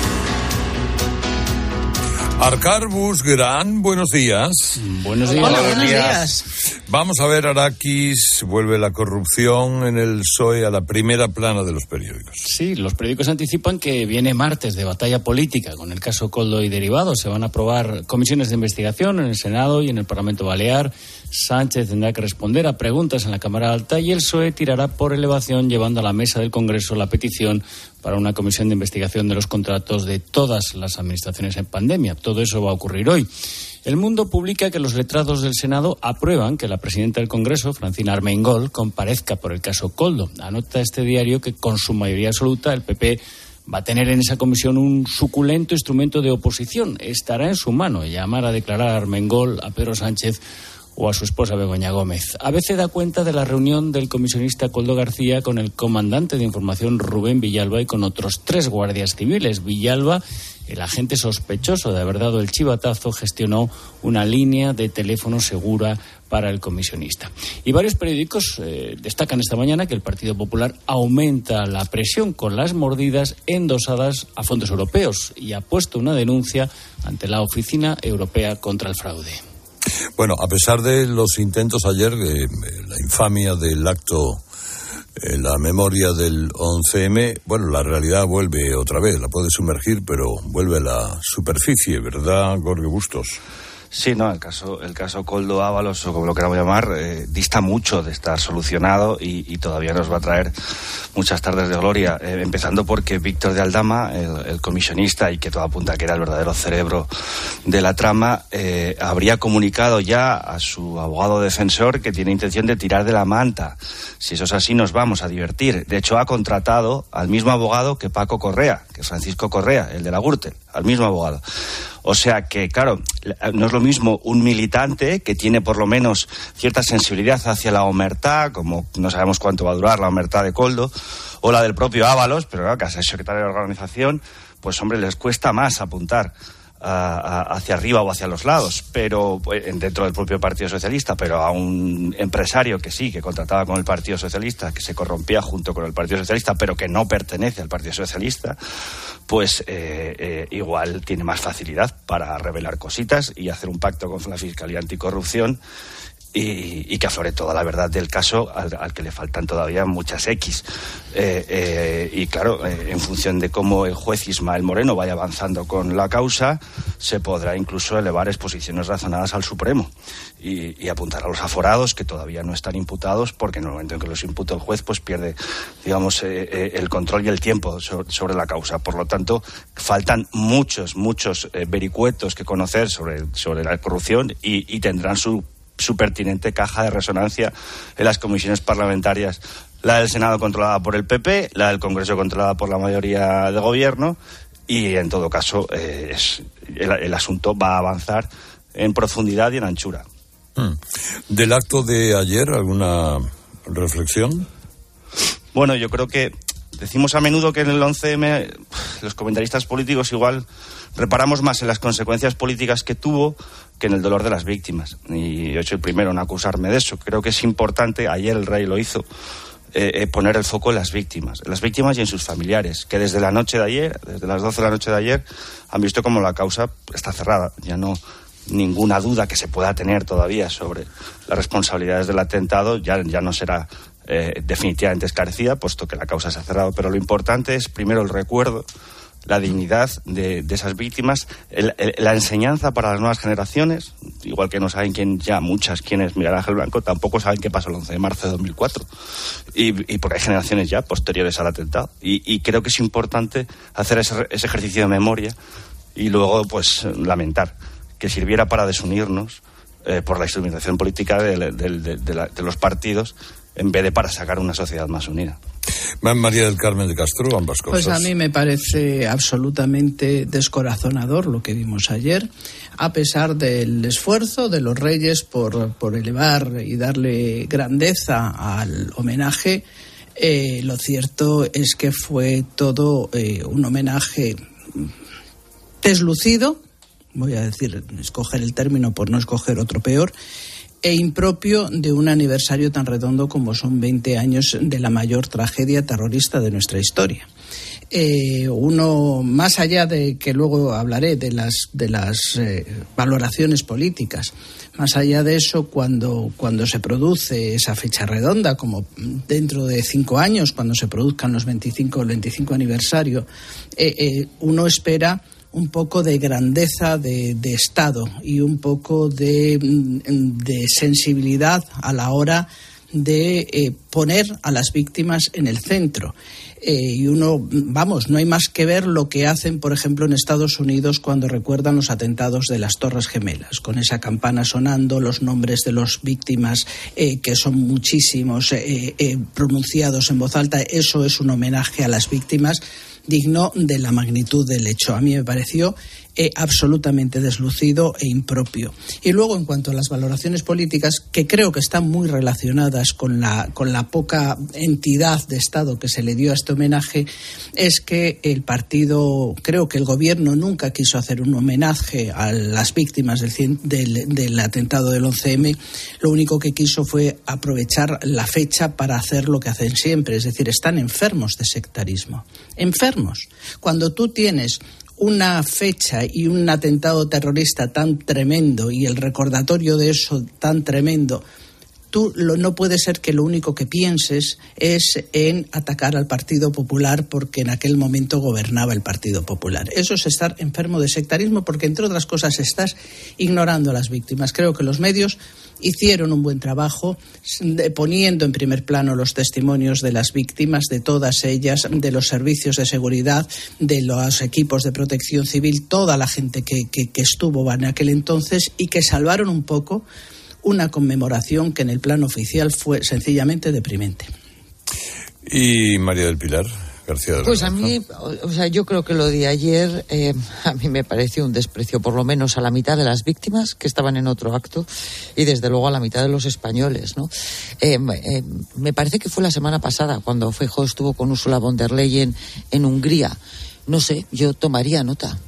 Arcarbus Gran, buenos días. Buenos días. Hola, buenos días. Vamos a ver, Arakis, vuelve la corrupción en el P S O E a la primera plana de los periódicos. Sí, los periódicos anticipan que viene martes de batalla política con el caso Koldo y derivados. Se van a aprobar comisiones de investigación en el Senado y en el Parlamento Balear. Sánchez tendrá que responder a preguntas en la Cámara Alta y el P S O E tirará por elevación llevando a la mesa del Congreso la petición para una comisión de investigación de los contratos de todas las administraciones en pandemia. Todo eso va a ocurrir hoy. El Mundo publica que los letrados del Senado aprueban que la presidenta del Congreso, Francina Armengol, comparezca por el caso Koldo. Anota este diario que con su mayoría absoluta el P P va a tener en esa comisión un suculento instrumento de oposición. Estará en su mano llamar a declarar a Armengol, a Pedro Sánchez o a su esposa Begoña Gómez. A B C da cuenta de la reunión del comisionista Koldo García con el comandante de información Rubén Villalba y con otros tres guardias civiles. Villalba, el agente sospechoso de haber dado el chivatazo, gestionó una línea de teléfono segura para el comisionista. Y varios periódicos eh, destacan esta mañana que el Partido Popular aumenta la presión con las mordidas endosadas a fondos europeos y ha puesto una denuncia ante la Oficina Europea contra el Fraude. Bueno, a pesar de los intentos ayer, eh, la infamia del acto en la memoria del once eme, bueno, la realidad vuelve otra vez, la puede sumergir, pero vuelve a la superficie, ¿verdad, Jorge Bustos? Sí, no, el caso el caso Koldo Ábalos, o como lo queramos llamar, eh, dista mucho de estar solucionado y, y todavía nos va a traer muchas tardes de gloria, eh, empezando porque Víctor de Aldama, el, el comisionista, y que todo apunta que era el verdadero cerebro de la trama, eh, habría comunicado ya a su abogado defensor que tiene intención de tirar de la manta. Si eso es así, nos vamos a divertir. De hecho, ha contratado al mismo abogado que Paco Correa, que Francisco Correa, el de la Gürtel, al mismo abogado. O sea que, claro, no es lo mismo un militante que tiene por lo menos cierta sensibilidad hacia la omertá, como no sabemos cuánto va a durar la omertá de Koldo, o la del propio Ábalos, pero claro, que es secretario de la organización, pues hombre, les cuesta más apuntar a, a, hacia arriba o hacia los lados, pero dentro del propio Partido Socialista, pero a un empresario que sí, que contrataba con el Partido Socialista, que se corrompía junto con el Partido Socialista, pero que no pertenece al Partido Socialista, pues eh, eh, igual tiene más facilidad para revelar cositas y hacer un pacto con la Fiscalía Anticorrupción y, y que aflore toda la verdad del caso, al, al que le faltan todavía muchas X. Eh, eh, y claro, eh, en función de cómo el juez Ismael Moreno vaya avanzando con la causa, se podrá incluso elevar exposiciones razonadas al Supremo y, y apuntar a los aforados que todavía no están imputados, porque en el momento en que los imputa el juez, pues pierde, digamos, eh, eh, el control y el tiempo sobre, sobre la causa. Por lo tanto, faltan muchos, muchos eh, vericuetos que conocer sobre, sobre la corrupción y, y tendrán su su pertinente caja de resonancia en las comisiones parlamentarias, la del Senado controlada por el P P, la del Congreso controlada por la mayoría de gobierno, y en todo caso eh, es, el, el asunto va a avanzar en profundidad y en anchura. Hmm. ¿Del acto de ayer alguna reflexión? Bueno, yo creo que decimos a menudo que en el once eme los comentaristas políticos igual reparamos más en las consecuencias políticas que tuvo que en el dolor de las víctimas. Y yo soy el primero en acusarme de eso. Creo que es importante, ayer el rey lo hizo, eh, eh, poner el foco en las víctimas, en las víctimas y en sus familiares, que desde la noche de ayer, desde las doce de la noche de ayer, han visto como la causa está cerrada. Ya no ninguna duda que se pueda tener todavía sobre las responsabilidades del atentado, ya, ya no será eh, definitivamente esclarecida, puesto que la causa se ha cerrado. Pero lo importante es, primero, el recuerdo, la dignidad de, de esas víctimas, el, el, la enseñanza para las nuevas generaciones, igual que no saben quién, ya muchas quién es Miguel Ángel Blanco, tampoco saben qué pasó el once de marzo de dos mil cuatro, y, y porque hay generaciones ya posteriores al atentado, y, y creo que es importante hacer ese, ese ejercicio de memoria y luego pues lamentar que sirviera para desunirnos eh, por la instrumentación política de, de, de, de, la, de los partidos, en vez de para sacar una sociedad más unida. María del Carmen de Castro, ambas cosas. Pues a mí me parece absolutamente descorazonador lo que vimos ayer, a pesar del esfuerzo de los reyes por, por elevar y darle grandeza al homenaje. Eh, lo cierto es que fue todo eh, un homenaje deslucido, voy a decir, escoger el término por no escoger otro peor, e impropio de un aniversario tan redondo como son veinte años de la mayor tragedia terrorista de nuestra historia. Eh, uno, más allá de que luego hablaré de las, de las eh, valoraciones políticas, más allá de eso, cuando, cuando se produce esa fecha redonda, como dentro de cinco años, cuando se produzcan los veinticinco, el veinticinco aniversario, eh, eh, uno espera un poco de grandeza de, de Estado y un poco de, de sensibilidad a la hora de eh, poner a las víctimas en el centro. Eh, y uno, vamos, no hay más que ver lo que hacen, por ejemplo, en Estados Unidos cuando recuerdan los atentados de las Torres Gemelas, con esa campana sonando, los nombres de las víctimas, eh, que son muchísimos, eh, eh, pronunciados en voz alta. Eso es un homenaje a las víctimas digno de la magnitud del hecho. A mí me pareció eh, absolutamente deslucido e impropio. Y luego, en cuanto a las valoraciones políticas, que creo que están muy relacionadas con la, con la poca entidad de Estado que se le dio a este homenaje, es que el partido, creo que el gobierno nunca quiso hacer un homenaje a las víctimas del, del, del atentado del once eme. Lo único que quiso fue aprovechar la fecha para hacer lo que hacen siempre, es decir, están enfermos de sectarismo. Enfermos. Cuando tú tienes una fecha y un atentado terrorista tan tremendo y el recordatorio de eso tan tremendo tú lo, no puede ser que lo único que pienses es en atacar al Partido Popular porque en aquel momento gobernaba el Partido Popular. Eso es estar enfermo de sectarismo, porque entre otras cosas estás ignorando a las víctimas. Creo que los medios hicieron un buen trabajo poniendo en primer plano los testimonios de las víctimas, de todas ellas, de los servicios de seguridad, de los equipos de protección civil, toda la gente que, que, que estuvo en aquel entonces y que salvaron un poco una conmemoración que en el plano oficial fue sencillamente deprimente. Y María del Pilar García de la Pues Granja. a mí, o sea, yo creo que lo de ayer eh, a mí me pareció un desprecio, por lo menos a la mitad de las víctimas que estaban en otro acto y desde luego a la mitad de los españoles, ¿no? Eh, eh, me parece que fue la semana pasada cuando Feijóo estuvo con Ursula von der Leyen en Hungría. No sé, yo tomaría nota.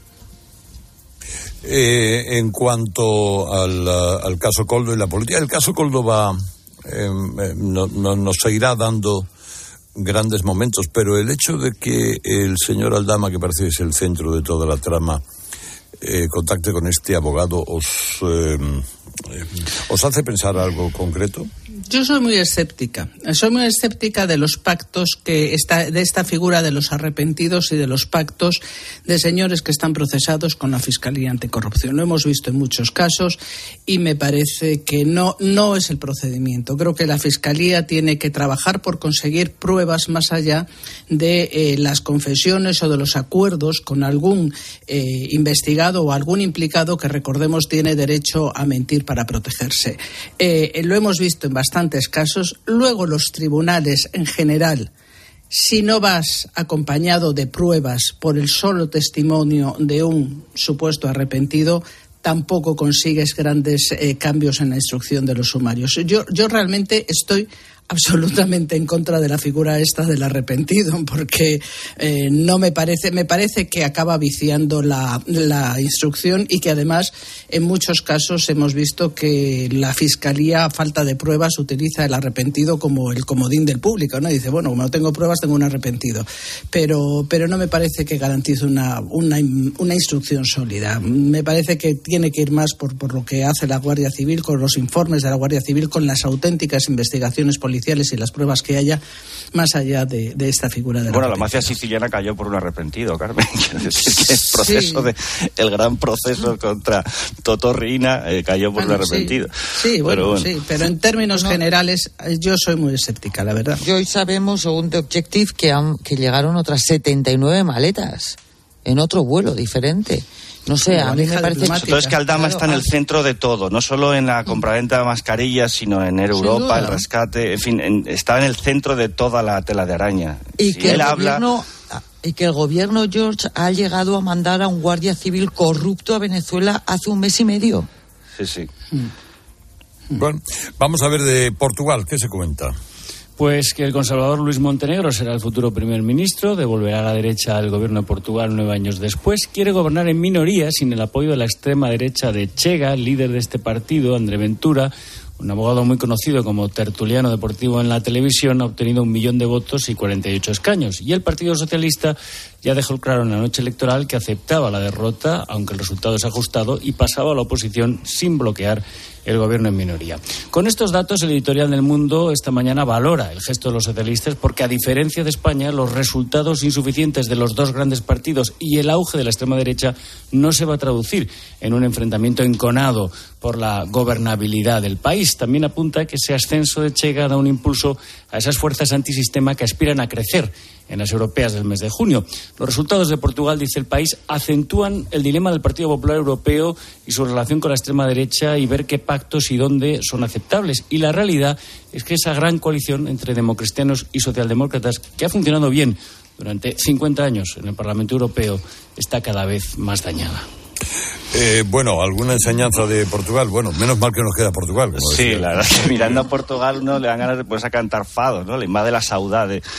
Eh, en cuanto al, al caso Koldo y la política, el caso Koldo va eh, no, no, nos seguirá dando grandes momentos, pero el hecho de que el señor Aldama, que parece que es el centro de toda la trama, eh, contacte con este abogado, ¿os, eh, eh, ¿os hace pensar algo concreto? Yo soy muy escéptica. Soy muy escéptica de los pactos que está, de esta figura de los arrepentidos y de los pactos de señores que están procesados con la Fiscalía Anticorrupción. Lo hemos visto en muchos casos y me parece que no, no es el procedimiento. Creo que la Fiscalía tiene que trabajar por conseguir pruebas más allá de eh, las confesiones o de los acuerdos con algún eh, investigado o algún implicado que, recordemos, tiene derecho a mentir para protegerse. Eh, lo hemos visto en bastante casos. Luego los tribunales en general, si no vas acompañado de pruebas por el solo testimonio de un supuesto arrepentido, tampoco consigues grandes eh, cambios en la instrucción de los sumarios. Yo, yo realmente estoy absolutamente en contra de la figura esta del arrepentido, porque eh, no me parece, me parece que acaba viciando la, la instrucción y que además en muchos casos hemos visto que la Fiscalía, a falta de pruebas, utiliza el arrepentido como el comodín del público, ¿no? Y dice, bueno, como no tengo pruebas, tengo un arrepentido. Pero, pero no me parece que garantice una, una, una instrucción sólida. Me parece que tiene que ir más por, por lo que hace la Guardia Civil, con los informes de la Guardia Civil, con las auténticas investigaciones policiales y las pruebas que haya, más allá de, de esta figura de la Bueno, la mafia siciliana cayó por un arrepentido, Carmen. Quiero decir que el proceso sí. de, el gran proceso contra Totò Riina eh, cayó por bueno, un arrepentido. Sí, sí bueno, bueno, sí, pero en términos no. generales yo soy muy escéptica, la verdad. Y hoy sabemos, según The Objective, que, han, que llegaron otras setenta y nueve maletas en otro vuelo diferente. No sé, a mí me parece... Todo es que Aldama claro, está en el centro de todo, no solo en la compraventa de mascarillas, sino en Europa, el rescate, en fin, en, está en el centro de toda la tela de araña. Y, si que, él el habla... gobierno, y que el gobierno, George, ha llegado a mandar a un guardia civil corrupto a Venezuela hace un mes y medio. Sí, sí. Hmm. Bueno, vamos a ver de Portugal, ¿qué se cuenta? Pues que el conservador Luís Montenegro será el futuro primer ministro, devolverá a la derecha al gobierno de Portugal nueve años después, quiere gobernar en minoría sin el apoyo de la extrema derecha de Chega, líder de este partido, André Ventura, un abogado muy conocido como tertuliano deportivo en la televisión, ha obtenido un millón de votos y cuarenta y ocho escaños. Y el Partido Socialista ya dejó claro en la noche electoral que aceptaba la derrota, aunque el resultado es ajustado, y pasaba a la oposición sin bloquear el gobierno en minoría. Con estos datos, el editorial del Mundo esta mañana valora el gesto de los socialistas porque, a diferencia de España, los resultados insuficientes de los dos grandes partidos y el auge de la extrema derecha no se va a traducir en un enfrentamiento enconado por la gobernabilidad del país. También apunta que ese ascenso de Chega da un impulso a esas fuerzas antisistema que aspiran a crecer en las europeas del mes de junio. Los resultados de Portugal, dice El País, acentúan el dilema del Partido Popular Europeo y su relación con la extrema derecha y ver qué pactos y dónde son aceptables. Y la realidad es que esa gran coalición entre democristianos y socialdemócratas, que ha funcionado bien durante cincuenta años en el Parlamento Europeo, está cada vez más dañada. Eh, bueno, ¿alguna enseñanza de Portugal? Bueno, menos mal que nos queda Portugal. Como sí, decía. la verdad es que mirando a Portugal uno le dan ganas de ponerse a cantar fados, ¿no? Le invade la saudade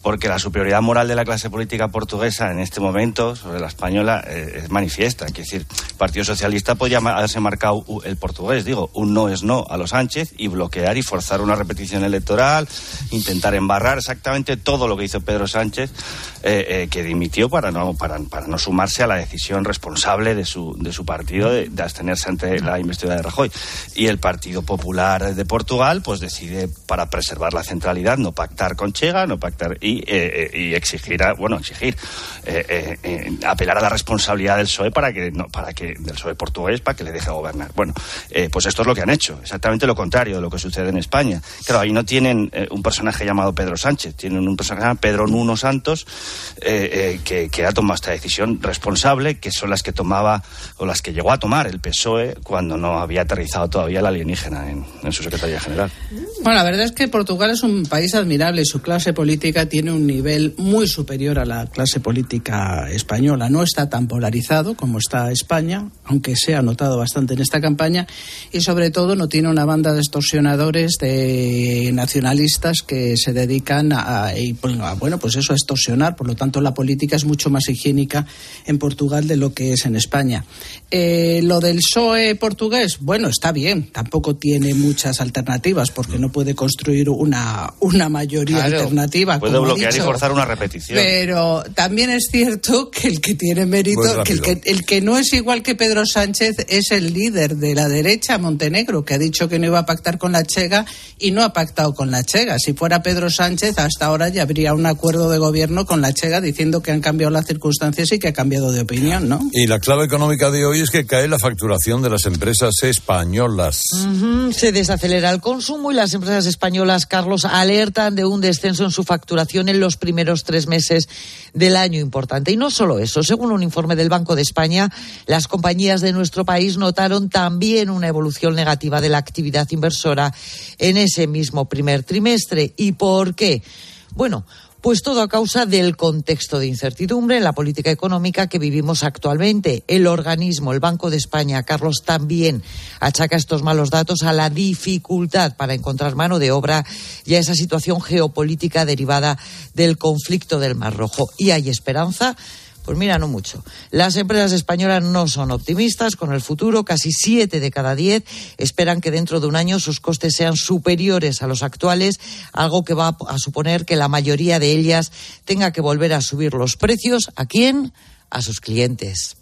porque la superioridad moral de la clase política portuguesa en este momento sobre la española eh, es manifiesta. Es decir, el Partido Socialista podría haberse marcado el portugués, digo, un no es no a los Sánchez y bloquear y forzar una repetición electoral, intentar embarrar exactamente todo lo que hizo Pedro Sánchez, eh, eh, que dimitió para no para, para no sumarse a la decisión responsable de su de su partido de, de abstenerse ante la investidura de Rajoy. Y el Partido Popular de Portugal pues decide, para preservar la centralidad, no pactar con Chega, no pactar y, eh, eh, y exigir, a, bueno, exigir, eh, eh, eh, apelar a la responsabilidad del P S O E para que, no, para que del P S O E portugués para que le deje gobernar. Bueno, eh, pues esto es lo que han hecho, exactamente lo contrario de lo que sucede en España. Claro, ahí no tienen eh, un personaje llamado Pedro Sánchez, tienen un personaje llamado Pedro Nuno Santos, eh, eh, que, que ha tomado esta decisión responsable, que son las que tomaba o las que llegó a tomar el P S O E cuando no había aterrizado todavía el alienígena en, en su Secretaría General. Bueno, la verdad es que Portugal es un país admirable. Su clase política tiene un nivel muy superior a la clase política española. No está tan polarizado como está España, aunque se ha notado bastante en esta campaña, y sobre todo no tiene una banda de extorsionadores, de nacionalistas que se dedican a, a, bueno, pues eso, a extorsionar. Por lo tanto, la política es mucho más higiénica en Portugal de lo que es en España. Eh, lo del P S O E portugués, bueno, está bien, tampoco tiene muchas alternativas porque no puede construir una, una mayoría claro, alternativa. Puede como bloquear dicho, y forzar una repetición. Pero también es cierto que el que tiene mérito, que el, que el que no es igual que Pedro Sánchez es el líder de la derecha, Montenegro, que ha dicho que no iba a pactar con la Chega y no ha pactado con la Chega. Si fuera Pedro Sánchez, hasta ahora ya habría un acuerdo de gobierno con la Chega diciendo que han cambiado las circunstancias y que ha cambiado de opinión, ¿no? Y la clave económica de hoy es que cae la facturación de las empresas españolas. Uh-huh. Se desacelera el consumo y las empresas españolas, Carlos, alertan de un descenso en su facturación en los primeros tres meses del año importante. Y no solo eso, según un informe del Banco de España, las compañías de nuestro país notaron también una evolución negativa de la actividad inversora en ese mismo primer trimestre. ¿Y por qué? Bueno, pues todo a causa del contexto de incertidumbre en la política económica que vivimos actualmente. El organismo, el Banco de España, Carlos, también achaca estos malos datos a la dificultad para encontrar mano de obra y a esa situación geopolítica derivada del conflicto del Mar Rojo. ¿Y hay esperanza? Pues mira, no mucho. Las empresas españolas no son optimistas con el futuro. Casi siete de cada diez esperan que dentro de un año sus costes sean superiores a los actuales, algo que va a suponer que la mayoría de ellas tenga que volver a subir los precios. ¿A quién? A sus clientes.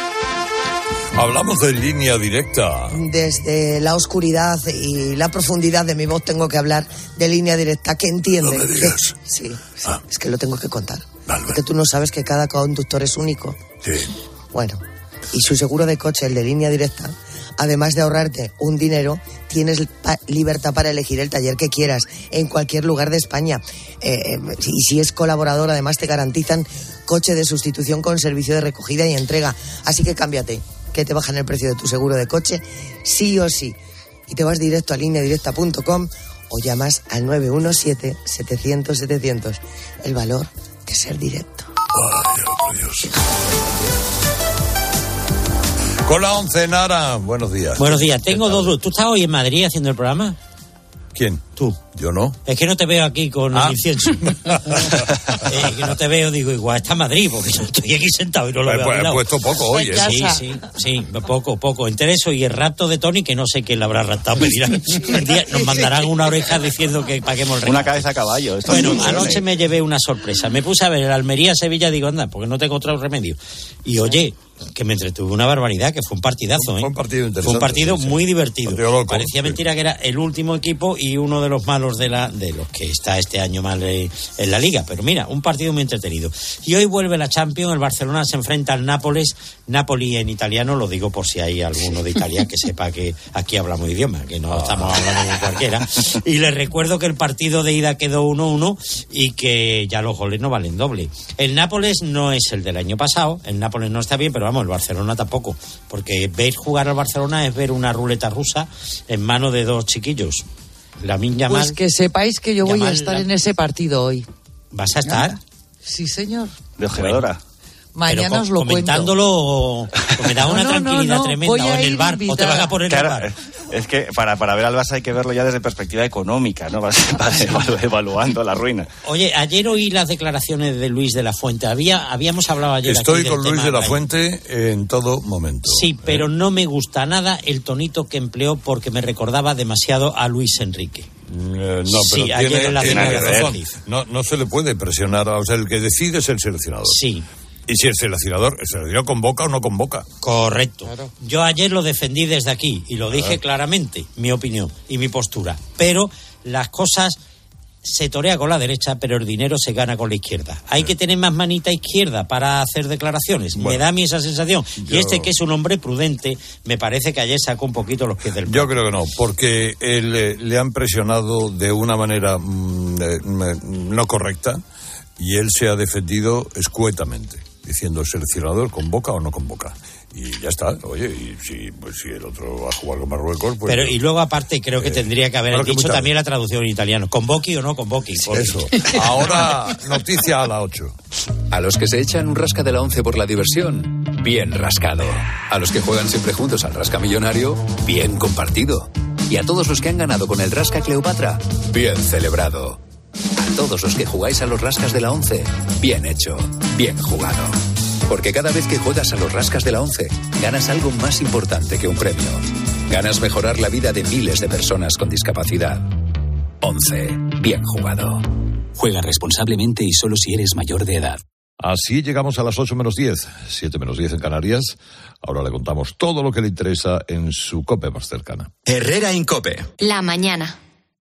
Hablamos de Línea Directa. Desde la oscuridad y la profundidad de mi voz tengo que hablar de Línea Directa, que entiende. No me digas. Que, sí, sí ah. es que lo tengo que contar. Vale, Porque tú no sabes que cada conductor es único. Sí. Bueno, y su seguro de coche, el de Línea Directa, además de ahorrarte un dinero, tienes libertad para elegir el taller que quieras en cualquier lugar de España. Eh, y si es colaborador, además te garantizan coche de sustitución con servicio de recogida y entrega. Así que cámbiate, que te bajan el precio de tu seguro de coche, sí o sí. Y te vas directo a línea directa punto com o llamas al nueve uno siete, setecientos, setecientos. El valor de ser directo. Ay, por Dios. Con la once, Nara, buenos días. Buenos días, tengo dos dudas. ¿Tú estás hoy en Madrid haciendo el programa? ¿Quién? Tú. Yo no. Es que no te veo aquí con ah. el incienso. eh, que no te veo, digo, igual está en Madrid, porque yo estoy aquí sentado y no lo pues, veo. Pues he puesto poco hoy, ¿eh? Sí, sí, sí, poco, poco. Entre eso y el rapto de Tony, que no sé quién le habrá raptado, me dirán, un día nos mandarán una oreja diciendo que paguemos el regalo. Una cabeza a caballo. Esto bueno, anoche me llevé una sorpresa. Me puse a ver el Almería-Sevilla, digo, anda, porque no tengo otro remedio. Y oye, que me entretuve una barbaridad, que fue un partidazo, ¿eh? Fue un partido interesante. Fue un partido sí, muy sí. divertido. Loco, Parecía sí. mentira que era el último equipo y uno de los malos de la de los que está este año mal en la Liga. Pero mira, un partido muy entretenido. Y hoy vuelve la Champions, el Barcelona se enfrenta al Nápoles. Napoli en italiano, lo digo por si hay alguno de Italia que sepa que aquí hablamos idioma, que no estamos hablando de cualquiera. Y les recuerdo que el partido de ida quedó uno uno y que ya los goles no valen doble. El Nápoles no es el del año pasado, el Nápoles no está bien, pero vamos, el Barcelona tampoco, porque ver jugar al Barcelona es ver una ruleta rusa en manos de dos chiquillos. Lamine Yamal. Pues que sepáis que yo Yamal, voy a estar la... en ese partido hoy. ¿Vas a estar? Sí, señor. De ojeadora. Mañana Pero os lo comentándolo, cuento. me da una no, no, tranquilidad no, no. tremenda, o en el bar, invitada. o te vas a poner claro, en el bar. Es que para, para ver al Barça hay que verlo ya desde perspectiva económica, ¿no? Para, para evalu- evaluando la ruina. Oye, ayer oí las declaraciones de Luis de la Fuente. Había, habíamos hablado ayer Estoy aquí del con Luis tema de la Rey. Fuente en todo momento. Sí, pero no me gusta nada el tonito que empleó porque me recordaba demasiado a Luis Enrique. Eh, no, Sí, pero ayer tiene, en la tiene cena de razón. Rodríguez. No, no se le puede presionar, o sea, el que decide es el seleccionador. Sí. Y si el seleccionador, el seleccionador convoca o no convoca. Correcto. Yo ayer lo defendí desde aquí y lo dije Claro. claramente, mi opinión y mi postura. Pero las cosas se torea con la derecha, pero el dinero se gana con la izquierda. Hay que tener más manita izquierda para hacer declaraciones. Bueno, me da a mí esa sensación. yo- Y este, que es un hombre prudente, me parece que ayer sacó un poquito los pies del Yo creo que no, porque él, eh, le han presionado de una manera mm, eh, mm, no correcta y él se ha defendido escuetamente, diciendo el seleccionador convoca o no convoca. Y ya está, oye, y si, pues, si el otro va a jugar con Marruecos, pues... Pero y luego aparte creo que Eh, tendría que haber claro que dicho muy tarde. también la traducción en italiano. Convoqui o no convoqui. porque- Eso. Ahora, noticia a las ocho. A los que se echan un rasca de la once por la diversión, bien rascado. A los que juegan siempre juntos al rasca millonario, bien compartido. Y a todos los que han ganado con el rasca Cleopatra, bien celebrado. A todos los que jugáis a los rascas de la once, bien hecho, bien jugado. Porque cada vez que juegas a los rascas de la once, ganas algo más importante que un premio. Ganas mejorar la vida de miles de personas con discapacidad. once. Bien jugado. Juega responsablemente y solo si eres mayor de edad. Así llegamos a las ocho menos diez, siete menos diez en Canarias. Ahora le contamos todo lo que le interesa en su COPE más cercana. Herrera Incope. La mañana.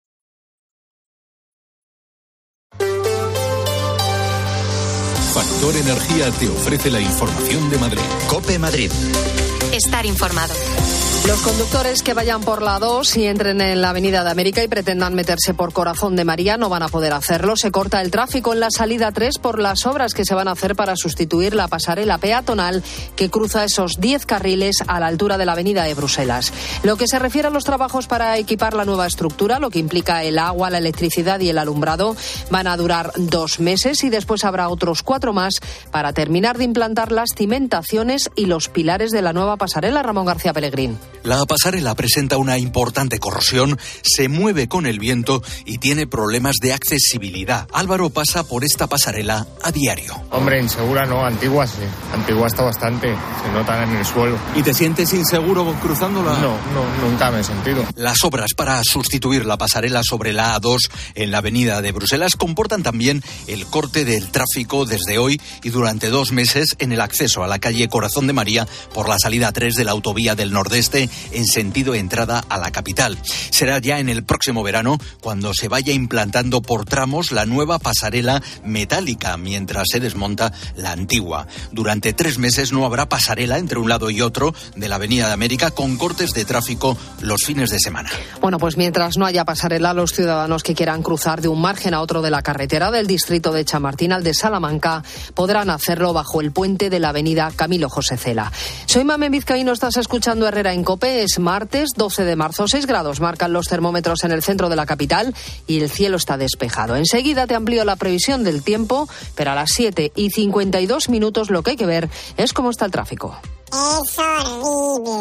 Factor Energía te ofrece la información de Madrid. Cope Madrid. Estar informado. Los conductores que vayan por la dos y entren en la Avenida de América y pretendan meterse por Corazón de María no van a poder hacerlo. Se corta el tráfico en la salida tres por las obras que se van a hacer para sustituir la pasarela peatonal que cruza esos diez carriles a la altura de la Avenida de Bruselas. Lo que se refiere a los trabajos para equipar la nueva estructura, lo que implica el agua, la electricidad y el alumbrado, van a durar dos meses y después habrá otros cuatro más para terminar de implantar las cimentaciones y los pilares de la nueva pasarela. Ramón García Pellegrín. La pasarela presenta una importante corrosión, se mueve con el viento y tiene problemas de accesibilidad. Álvaro pasa por esta pasarela a diario. Hombre, insegura no, antigua sí. Antigua está bastante, se notan en el suelo. ¿Y te sientes inseguro cruzándola? No, no, nunca me he sentido. Las obras para sustituir la pasarela sobre la A dos en la avenida de Bruselas comportan también el corte del tráfico desde hoy y durante dos meses en el acceso a la calle Corazón de María por la salida tres de la autovía del Nordeste en sentido entrada a la capital. Será ya en el próximo verano cuando se vaya implantando por tramos la nueva pasarela metálica mientras se desmonta la antigua. Durante tres meses no habrá pasarela entre un lado y otro de la Avenida de América con cortes de tráfico los fines de semana. Bueno, pues mientras no haya pasarela, los ciudadanos que quieran cruzar de un margen a otro de la carretera del distrito de Chamartín al de Salamanca podrán hacerlo bajo el puente de la avenida Camilo José Cela. Soy Mamen Vizcaíno, estás escuchando Herrera en COPE. Es martes doce de marzo, seis grados marcan los termómetros en el centro de la capital y el cielo está despejado. Enseguida te amplío la previsión del tiempo, pero a las siete y cincuenta y dos minutos lo que hay que ver es cómo está el tráfico. Es horrible.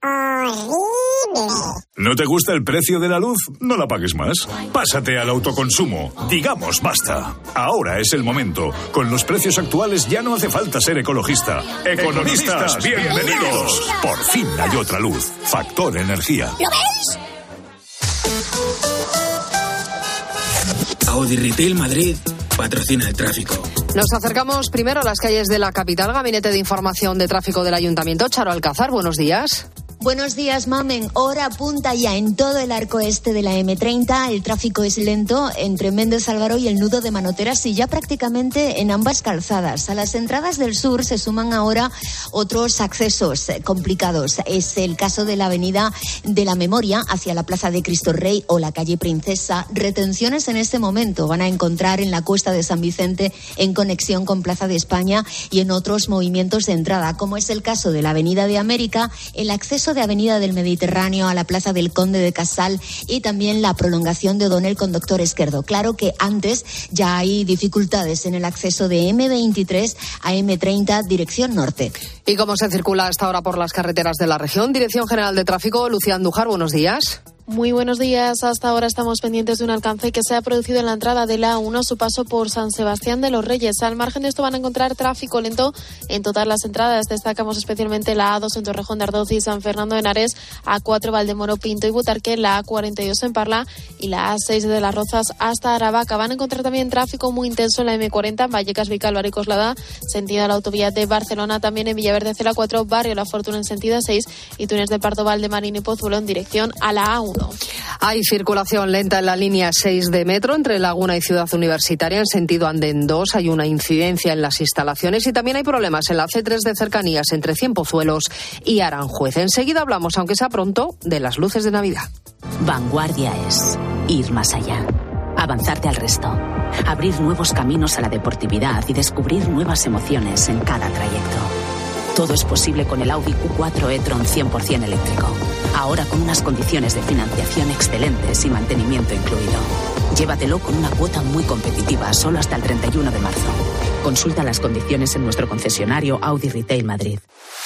Horrible. ¿No te gusta el precio de la luz? No la pagues más. Pásate al autoconsumo. Digamos basta. Ahora es el momento. Con los precios actuales ya no hace falta ser ecologista. Economistas, bienvenidos. Por fin hay otra luz. Factor Energía. ¿Lo ves? Audi Retail Madrid patrocina el tráfico. Nos acercamos primero a las calles de la capital. Gabinete de Información de Tráfico del Ayuntamiento. Charo Alcázar, buenos días. Buenos días, Mamen. Hora punta ya en todo el arco este de la eme treinta. El tráfico es lento entre Méndez Álvaro y el nudo de Manoteras y ya prácticamente en ambas calzadas. A las entradas del sur se suman ahora otros accesos complicados. Es el caso de la avenida de la Memoria hacia la Plaza de Cristo Rey o la calle Princesa. Retenciones en este momento van a encontrar en la Cuesta de San Vicente en conexión con Plaza de España y en otros movimientos de entrada, como es el caso de la avenida de América. El acceso paso de Avenida del Mediterráneo a la Plaza del Conde de Casal y también la prolongación de O'Donnell con Doctor Esquerdo. Claro que antes ya hay dificultades en el acceso de eme veintitrés a eme treinta dirección norte. ¿Y cómo se circula hasta ahora por las carreteras de la región? Dirección General de Tráfico, Lucía Andújar, buenos días. Muy buenos días. Hasta ahora estamos pendientes de un alcance que se ha producido en la entrada de la A uno, su paso por San Sebastián de los Reyes. Al margen de esto van a encontrar tráfico lento en todas las entradas. Destacamos especialmente la A dos en Torrejón de Ardoz y San Fernando de Henares, A cuatro Valdemoro, Pinto y Butarque, la A cuarenta y dos en Parla y la A seis de Las Rozas hasta Aravaca. Van a encontrar también tráfico muy intenso en la eme cuarenta, en Vallecas, Vicálvaro y Coslada, sentido a la autovía de Barcelona, también en Villaverde, C la cuatro, Barrio La Fortuna en sentido A seis y Túnez del Pardo, Valdemarín y Pozuelo en dirección a la A uno. Hay circulación lenta en la línea seis de metro entre Laguna y Ciudad Universitaria en sentido Andén dos. Hay una incidencia en las instalaciones y también hay problemas en la ce tres de cercanías entre Cienpozuelos y Aranjuez. Enseguida hablamos, aunque sea pronto, de las luces de Navidad. Vanguardia es ir más allá, avanzarte al resto, abrir nuevos caminos a la deportividad y descubrir nuevas emociones en cada trayecto. Todo es posible con el Audi cu cuatro e-tron cien por ciento eléctrico. Ahora con unas condiciones de financiación excelentes y mantenimiento incluido. Llévatelo con una cuota muy competitiva, solo hasta el treinta y uno de marzo. Consulta las condiciones en nuestro concesionario Audi Retail Madrid.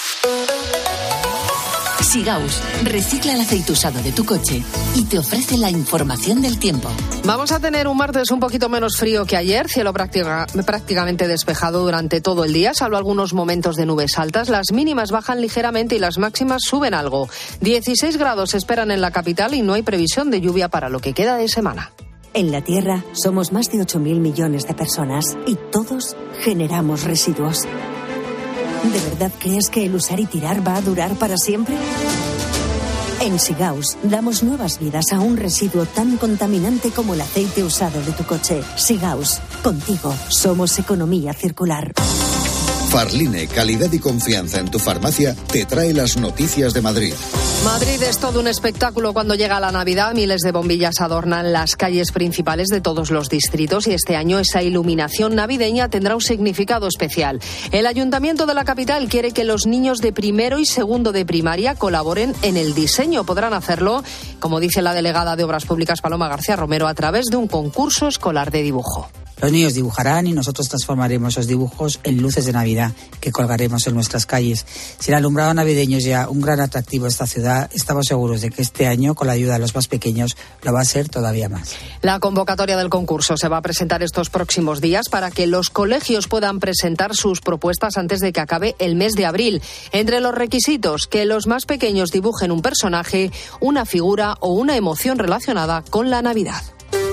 Sigaus recicla el aceite usado de tu coche y te ofrece la información del tiempo. Vamos a tener un martes un poquito menos frío que ayer, cielo práctica, prácticamente despejado durante todo el día, salvo algunos momentos de nubes altas. Las mínimas bajan ligeramente y las máximas suben algo. dieciséis grados se esperan en la capital y no hay previsión de lluvia para lo que queda de semana. En la Tierra somos más de ocho mil millones de personas y todos generamos residuos. ¿De verdad crees que el usar y tirar va a durar para siempre? En Sigaus damos nuevas vidas a un residuo tan contaminante como el aceite usado de tu coche. Sigaus, contigo somos economía circular. Farline, calidad y confianza en tu farmacia, te trae las noticias de Madrid. Madrid es todo un espectáculo cuando llega la Navidad. Miles de bombillas adornan las calles principales de todos los distritos y este año esa iluminación navideña tendrá un significado especial. El Ayuntamiento de la capital quiere que los niños de primero y segundo de primaria colaboren en el diseño. Podrán hacerlo, como dice la delegada de Obras Públicas Paloma García Romero, a través de un concurso escolar de dibujo. Los niños dibujarán y nosotros transformaremos esos dibujos en luces de Navidad que colgaremos en nuestras calles. Si el alumbrado navideño es ya un gran atractivo de esta ciudad, estamos seguros de que este año, con la ayuda de los más pequeños, lo va a ser todavía más. La convocatoria del concurso se va a presentar estos próximos días para que los colegios puedan presentar sus propuestas antes de que acabe el mes de abril. Entre los requisitos, que los más pequeños dibujen un personaje, una figura o una emoción relacionada con la Navidad.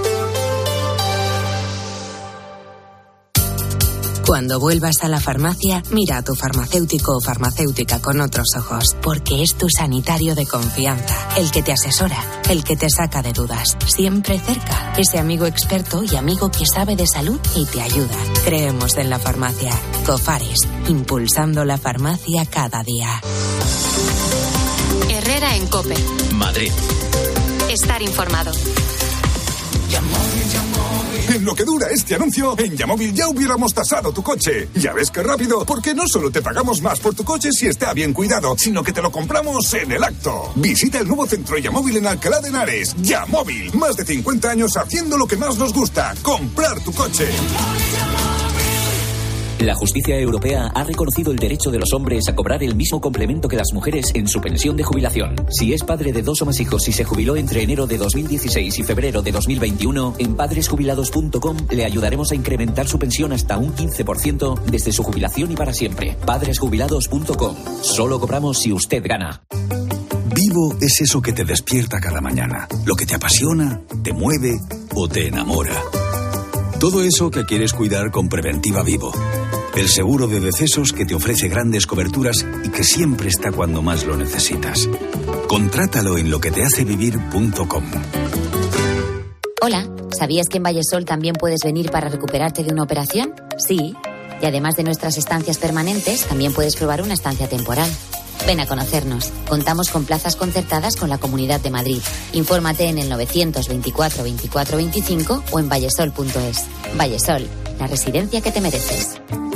Cuando vuelvas a la farmacia, mira a tu farmacéutico o farmacéutica con otros ojos, porque es tu sanitario de confianza, el que te asesora, el que te saca de dudas, siempre cerca, ese amigo experto y amigo que sabe de salud y te ayuda. Creemos en la farmacia. Cofares, impulsando la farmacia cada día. Herrera en COPE. Madrid. Estar informado. En lo que dura este anuncio, en Yamóvil ya hubiéramos tasado tu coche. Ya ves qué rápido, porque no solo te pagamos más por tu coche si está bien cuidado, sino que te lo compramos en el acto. Visita el nuevo centro Yamóvil en Alcalá de Henares. Yamóvil, más de cincuenta años haciendo lo que más nos gusta, comprar tu coche. La justicia europea ha reconocido el derecho de los hombres a cobrar el mismo complemento que las mujeres en su pensión de jubilación. Si es padre de dos o más hijos y se jubiló entre enero de dos mil dieciséis y febrero de dos mil veintiuno, en padres jubilados punto com le ayudaremos a incrementar su pensión hasta un quince por ciento desde su jubilación y para siempre. padres jubilados punto com. Solo cobramos si usted gana. Vivo es eso que te despierta cada mañana, lo que te apasiona, te mueve o te enamora. Todo eso que quieres cuidar con Preventiva Vivo. El seguro de decesos que te ofrece grandes coberturas y que siempre está cuando más lo necesitas. Contrátalo en lo que te hace vivir punto com. Hola, ¿sabías que en Vallesol también puedes venir para recuperarte de una operación? Sí, y además de nuestras estancias permanentes, también puedes probar una estancia temporal. Ven a conocernos. Contamos con plazas concertadas con la Comunidad de Madrid. Infórmate en el novecientos veinticuatro veinticuatro veinticinco o en vallesol punto es. Vallesol, la residencia que te mereces.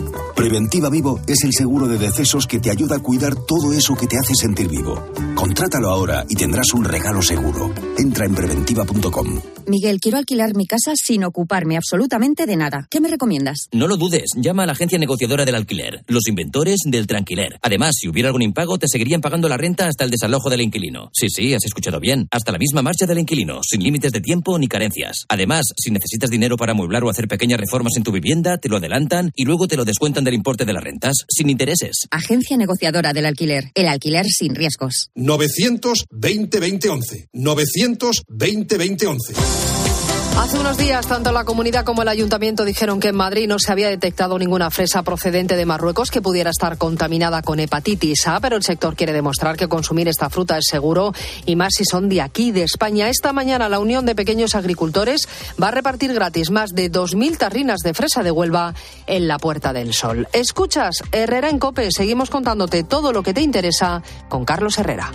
Preventiva Vivo es el seguro de decesos que te ayuda a cuidar todo eso que te hace sentir vivo. Contrátalo ahora y tendrás un regalo seguro. Entra en preventiva punto com. Miguel, quiero alquilar mi casa sin ocuparme absolutamente de nada. ¿Qué me recomiendas? No lo dudes, llama a la agencia negociadora del alquiler, los inventores del tranquiler. Además, si hubiera algún impago, te seguirían pagando la renta hasta el desalojo del inquilino. Sí, sí, has escuchado bien. Hasta la misma marcha del inquilino, sin límites de tiempo ni carencias. Además, si necesitas dinero para amueblar o hacer pequeñas reformas en tu vivienda, te lo adelantan y luego te lo descuentan del importe de las rentas, sin intereses. Agencia negociadora del alquiler. El alquiler sin riesgos. novecientos veinte veinte once. novecientos veinte veinte once. Hace unos días, tanto la comunidad como el ayuntamiento dijeron que en Madrid no se había detectado ninguna fresa procedente de Marruecos que pudiera estar contaminada con hepatitis A, pero el sector quiere demostrar que consumir esta fruta es seguro y más si son de aquí, de España. Esta mañana la Unión de Pequeños Agricultores va a repartir gratis más de dos mil tarrinas de fresa de Huelva en la Puerta del Sol. Escuchas Herrera en COPE, seguimos contándote todo lo que te interesa con Carlos Herrera.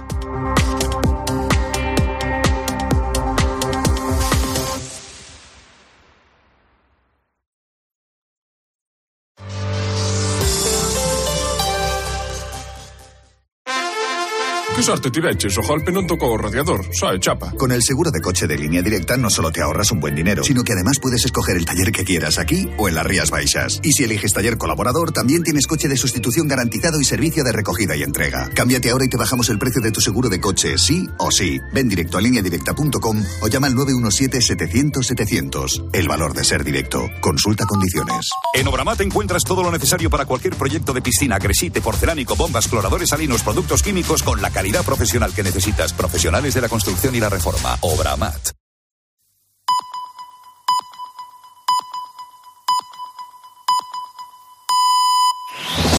Che sorte ti regges, ojo Alpe non tocó o radiador, sai, chapa. Con el seguro de coche de Línea Directa no solo te ahorras un buen dinero, sino que además puedes escoger el taller que quieras aquí o en las Rías Baixas. Y si eliges taller colaborador, también tienes coche de sustitución garantizado y servicio de recogida y entrega. Cámbiate ahora y te bajamos el precio de tu seguro de coche, sí o sí. Ven directo a línea directa punto com o llama al nueve uno siete setecientos setecientos. El valor de ser directo. Consulta condiciones. En Obramat encuentras todo lo necesario para cualquier proyecto de piscina, gresite, porcelánico, bombas, cloradores salinos, productos químicos con la calidad profesional que necesitas. Profesionales de la construcción y la reforma. Obramat.